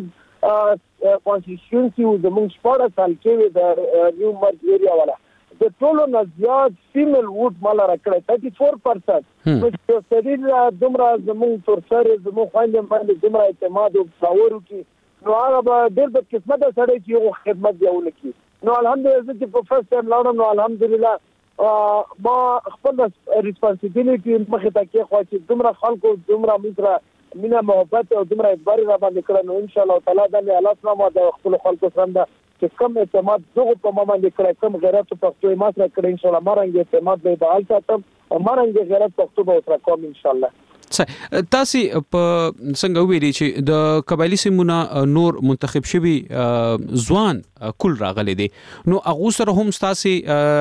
سیکسټین کانسټیټیونسي او زموږ شپږ سال کې د نیو مرګ ایریا والا د ټولو نه زیات فیمیل ووټ مال راکړی ثلاثه چار پرسنټ چې سړي دومره زموږ تر سره زموږ خويندې باندې دومره اعتماد او باور وکړي نو هغه به ډېر د قسمت سره چې یو خدمت دی ولکې نو الحمدلله چې په فرست ټایم لاړم نو الحمدلله ما خپل ریسپانسیبিলিټي مخه ته کې خو چې دومره خلکو دومره مزره مینا محبت او دومره اعتبار را باندې کړو نو ان شاء الله تعالی د الله سلام د خپل خلکو سره چې کم اعتماد دغه په ما باندې کړی کم غیرت پښتو ما سره کړی ان شاء الله مارنګ اعتماد به بحال ساتم او مارنګ غیرت پښتو به سره کوم ان شاء الله تاسو په څنګه ویلي چې د قبایلی سیمونه نور منتخب شوی ځوان کول راغلي دي نو هغه سره هم تاسو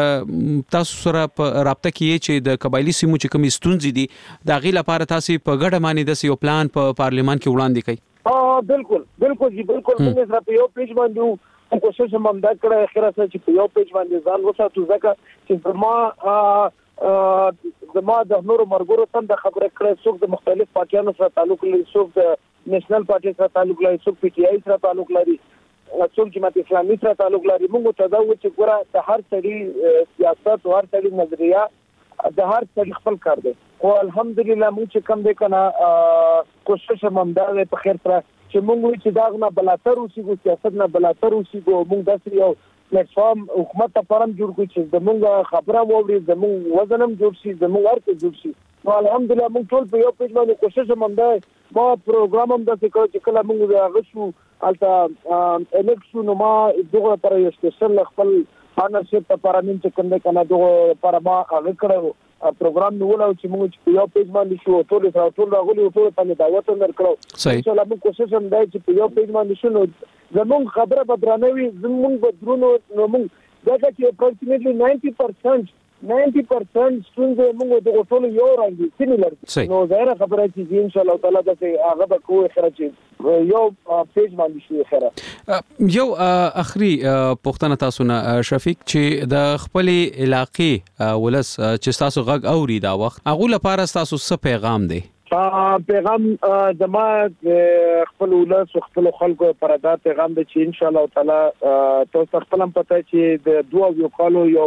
تاسو سره په رابطه کې چې د قبایلی سیمو چې کوم ستونزې دي د غي لپاره تاسو په ګډه باندې د یو پلان په پارلیمان کې وړاندې کړئ اه بالکل بالکل جی بالکل موږ سره په یو پیج باندې کوشش هم دا کړه اخره سره چې په یو پیج باندې ځان وساتو ځکه چې زما زما د نورو مرګورو څخه د خبره کړې څوک د مختلف پارټیانو سره تعلق لري څوک د نېشنل پارټي سره تعلق لري څوک پی ټی آی سره تعلق لري څوک جماعت اسلامي سره تعلق لري موږ ته دا و چې ګوره د هر څړي سیاست او هر څړي نظریه د هر څړي خپل کار دی او الحمدلله موږ چې کم دی کنه کوشش هم دا په خیر سره چې موږ چې دا نه بلاتر اوسېږو سیاست نه بلاتر اوسېږو موږ داسې یو پلیټ فارم حکومت ته فارم جوړ کړو چې زموږ خبره ووري زموږ وزنم جوړ شي زموږ ورته جوړ شي نو الحمدلله موږ ټول په یو پیج باندې کوشش هم ده ما پروګرام هم د څه چې کله موږ غشو البته الیکشن ما دغه پر یو سپیشل خپل پارتنرشپ په پارامنټ کې کنده کنه دغه پر ما هغه کړو پروګرام نو ولو چې موږ په یو پیج باندې شو ټول سره ټول راغلي ټول ته دعوت ورکړو ان شاء الله موږ کوشش هم ده چې په یو پیج باندې شو زموږ خبره بدرانوي زموږ بدرونو نو موږ دا چې اپروکسیمیټلی ناینټي پرسنټ ناینټي پرسنټ ستونزې موږ د ټولو یو رنګ سیمیلر نو ظاهر خبره چې ان شاء الله تعالی د هغه به کوی خرج یو پیج باندې شي خره یو اخري پښتنه تاسو نه شفیق چې د خپل علاقې ولس چې تاسو غږ اوري دا وخت هغه لپاره تاسو څه پیغام دی پیغام زما خپل ولس خپل خلکو پر دا پیغام دی چې ان شاء الله تعالی تاسو خپل هم پته چې د دوه یو کالو یو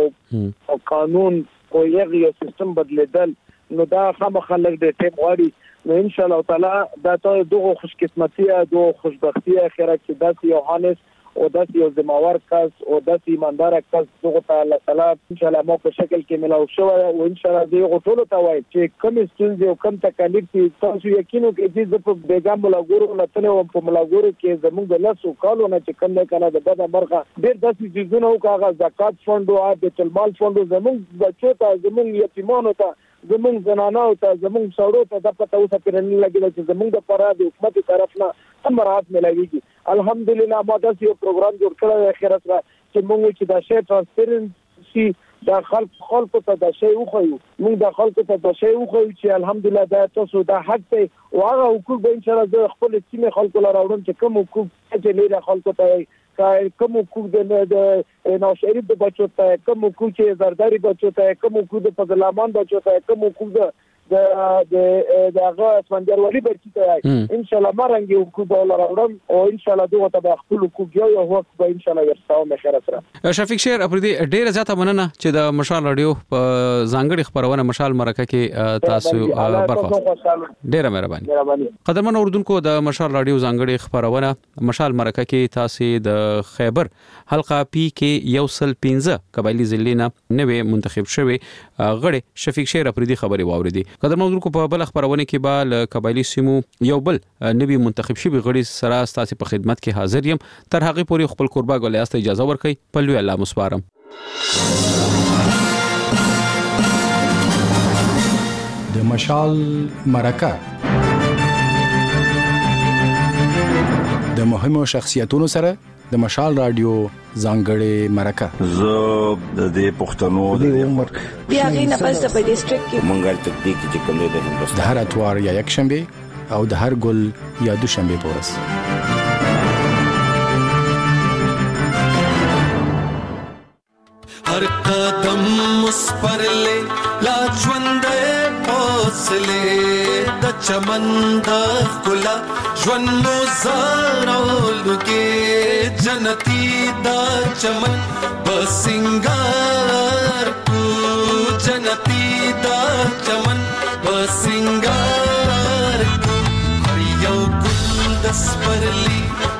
قانون او یو سیستم بدلیدل نو دا خامخا لږ د ټیم غواړي نو ان شاء الله تعالی دا ته دغه خوش قسمتي او خوشبختی اخره چې داسې یو هانس او داسې یو ذمہوار کس او داسې ایماندار کس دغه تعالی تعالی ان شاء الله مو په شکل کې ملاو شو او ان شاء الله دغه ټول ته وایي چې کوم ستونزې او کوم تکلیف چې تاسو یقینو کې چې په بیګام ملاګورو لته او په ملاګورو کې زموږ د لاسو کالو نه چې کوم نه کنه د بده مرغه ډېر داسې چیزونه او کاغه زکات فند او بیت المال فند زموږ بچو ته زموږ یتیمانو ته زموږ زنانو ته زموږ سړو ته د پته اوسه پرنه لګیږي چې زموږ د پاره د حکومت طرف نه امرات ملایږي الحمدلله ما دا یو پروګرام جوړ کړی اخر سره چې موږ چې دا شی ترانسپیرنسي دا خلک خلکو ته دا شی وخیو موږ دا خلکو ته دا شی وخیو چې الحمدلله دا تاسو دا حق ته او هغه حقوق به ان شاء الله د خپل سیمه خلکو لپاره وړم چې کوم حقوق چې لري خلکو ته کوم حقوق د نو شریف د بچو ته کوم حقوق چې زرداری بچو ته کوم حقوق د فضلامان بچو ته کوم حقوق د د د هغه اسمندر ولی برکی ته ان شاء الله مرنګ کو ډالر اورم او ان شاء الله دغه ته خپل کو یو یو وخت به ان شاء الله ورساو مخره سره. شفیق شیر افریدي ډیره زیاته مننه چې د مشال رادیو په ځانګړي خبرونه مشال مرکه کې تاسو برخه ډیره مهرباني. قدرمن اوردونکو د مشال رادیو ځانګړي خبرونه مشال مرکه کې تاسو د خیبر حلقه پی کې یو سل پنځه قبایلی ضلعونه نوې منتخب شوی غړي شفیق شیر افریدي خبري واوریدي. قدرمن اوردونکو په بل خبرونه کې به ل قبایلی سیمو یو بل نوې منتخب شوی غړي سره تاسو په خدمت کې حاضر یم. تر هغه پورې خپل قربا ګولې اجازه ورکړئ. په لوی الله مسپارم. د مشال مرکه د مهمو شخصیتونو سره د مشال رادیو ځانګړي مرکه. زه د دې پښتنو د عمر بیا غینه پس په ډیسټریکټ کې مونږه تطبیق چې کوم د هندوستان د هر اتوار یا یک شنبه او د هر ګل یا دو شنبه پورس. हर कदम उस पर ले लाजवंदे हौसले द चमंदा खुला ज्वन मोजारोलुगे जनती दा चमन बसिंगार कु जनती दा चमन बसिंगार कु हर यौ गुलदस पर ली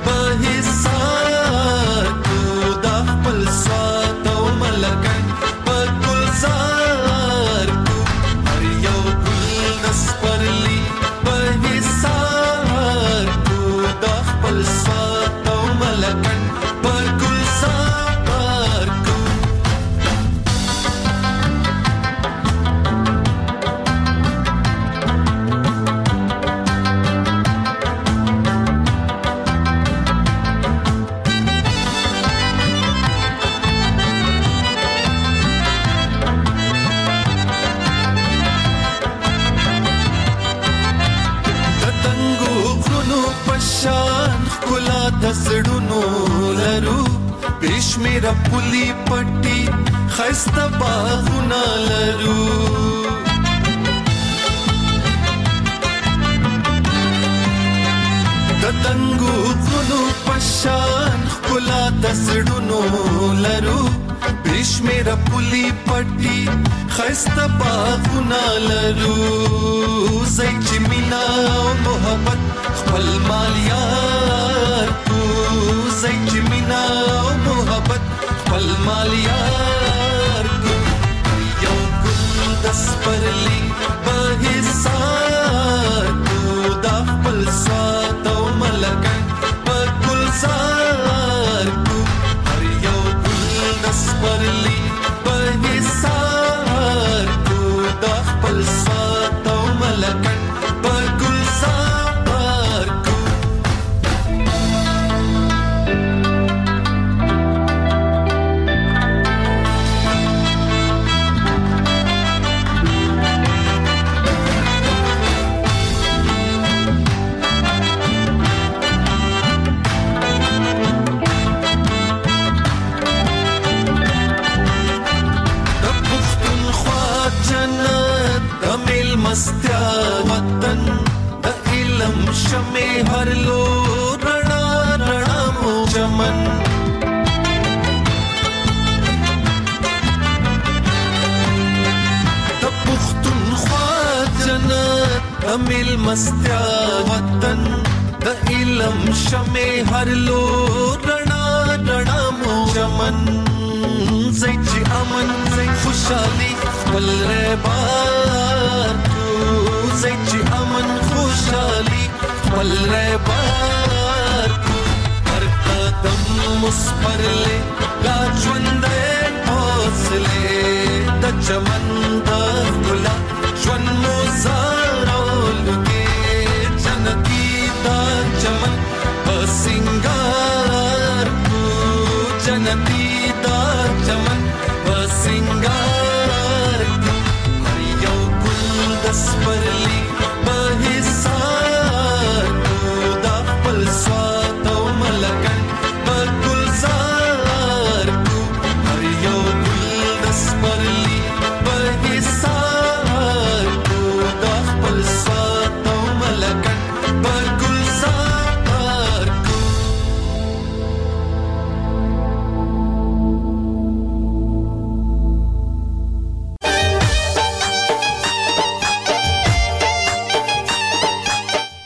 बहिसार कु दा पलसा लगन पकुल सार को हर यौ गुलदस परली बहिसार को दखपल सातो मलकन पकुल सार को दसडुनो लरू पेशमेरा पुली पट्टी खस्ता बाहुना लरू दतंगु गुनु पशान खुला दसडुनो लरू पेशमेरा पुली पट्टी खस्ता बाहुना लरू जैची मिना मोहब्बत खपल मालियार को जैची मिना मोहब्बत खपल मालियार को यौ गुलदस परली बहिसार को दाखपल सातो मलकन पकुल सार को हर यौ गुलदस परली बहिसार को दाखपल सातो मलकन पकुल सार को मस्त्या वतन द इलम शमे हर लो रणा रणा मो चमन द पुख्तुनख्वा जन्नत द मिल मस्त्या वतन द इलम शमे हर लो रणा रणा मो चमन जैची अमन जै खुशाली वल रेबार زيتي أمن خوشالي والربار هر قدم مصبر لي لا جوندي حوصلي دا چمن دا گلا جون موزارو لگي جنتي دا چمن بسنگار کو جنتي دا چمن بسنگار کو هر یو گل دس परली बहिसार को दाखपल सातो मलकन पकुल सार को हर यौ गुलदस परली बहिसार को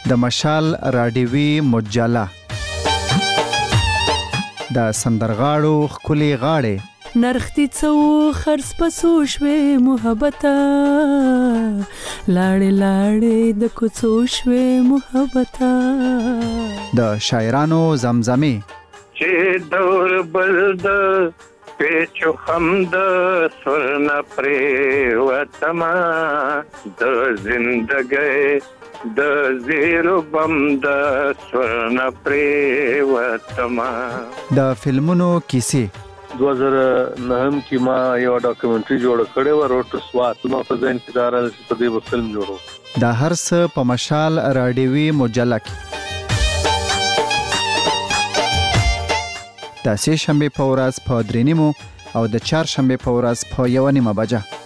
د مشال راډیوي مجله د سندرغاړو خولي غاړې نرختی څو خرڅ پسو شوې محبته لاړې لاړې د کوڅو شوې محبته د شاعرانو زمزمې چې دور بل د پیچو خم د سرنا پرې وتما د زندګۍ د زیرو بم د سرنا پرې وتما د فلمونو کیسې دو هزار نه کې ما یو ډاکومنټري جوړ کړی و روټ سوات نو په ځین کې دار په دې فلم جوړو د هر څه په مشال راډیوي مجله کې د سه شنبه په ورځ په درې نیمو او د چهار شنبه په ورځ په یو نیمه بجه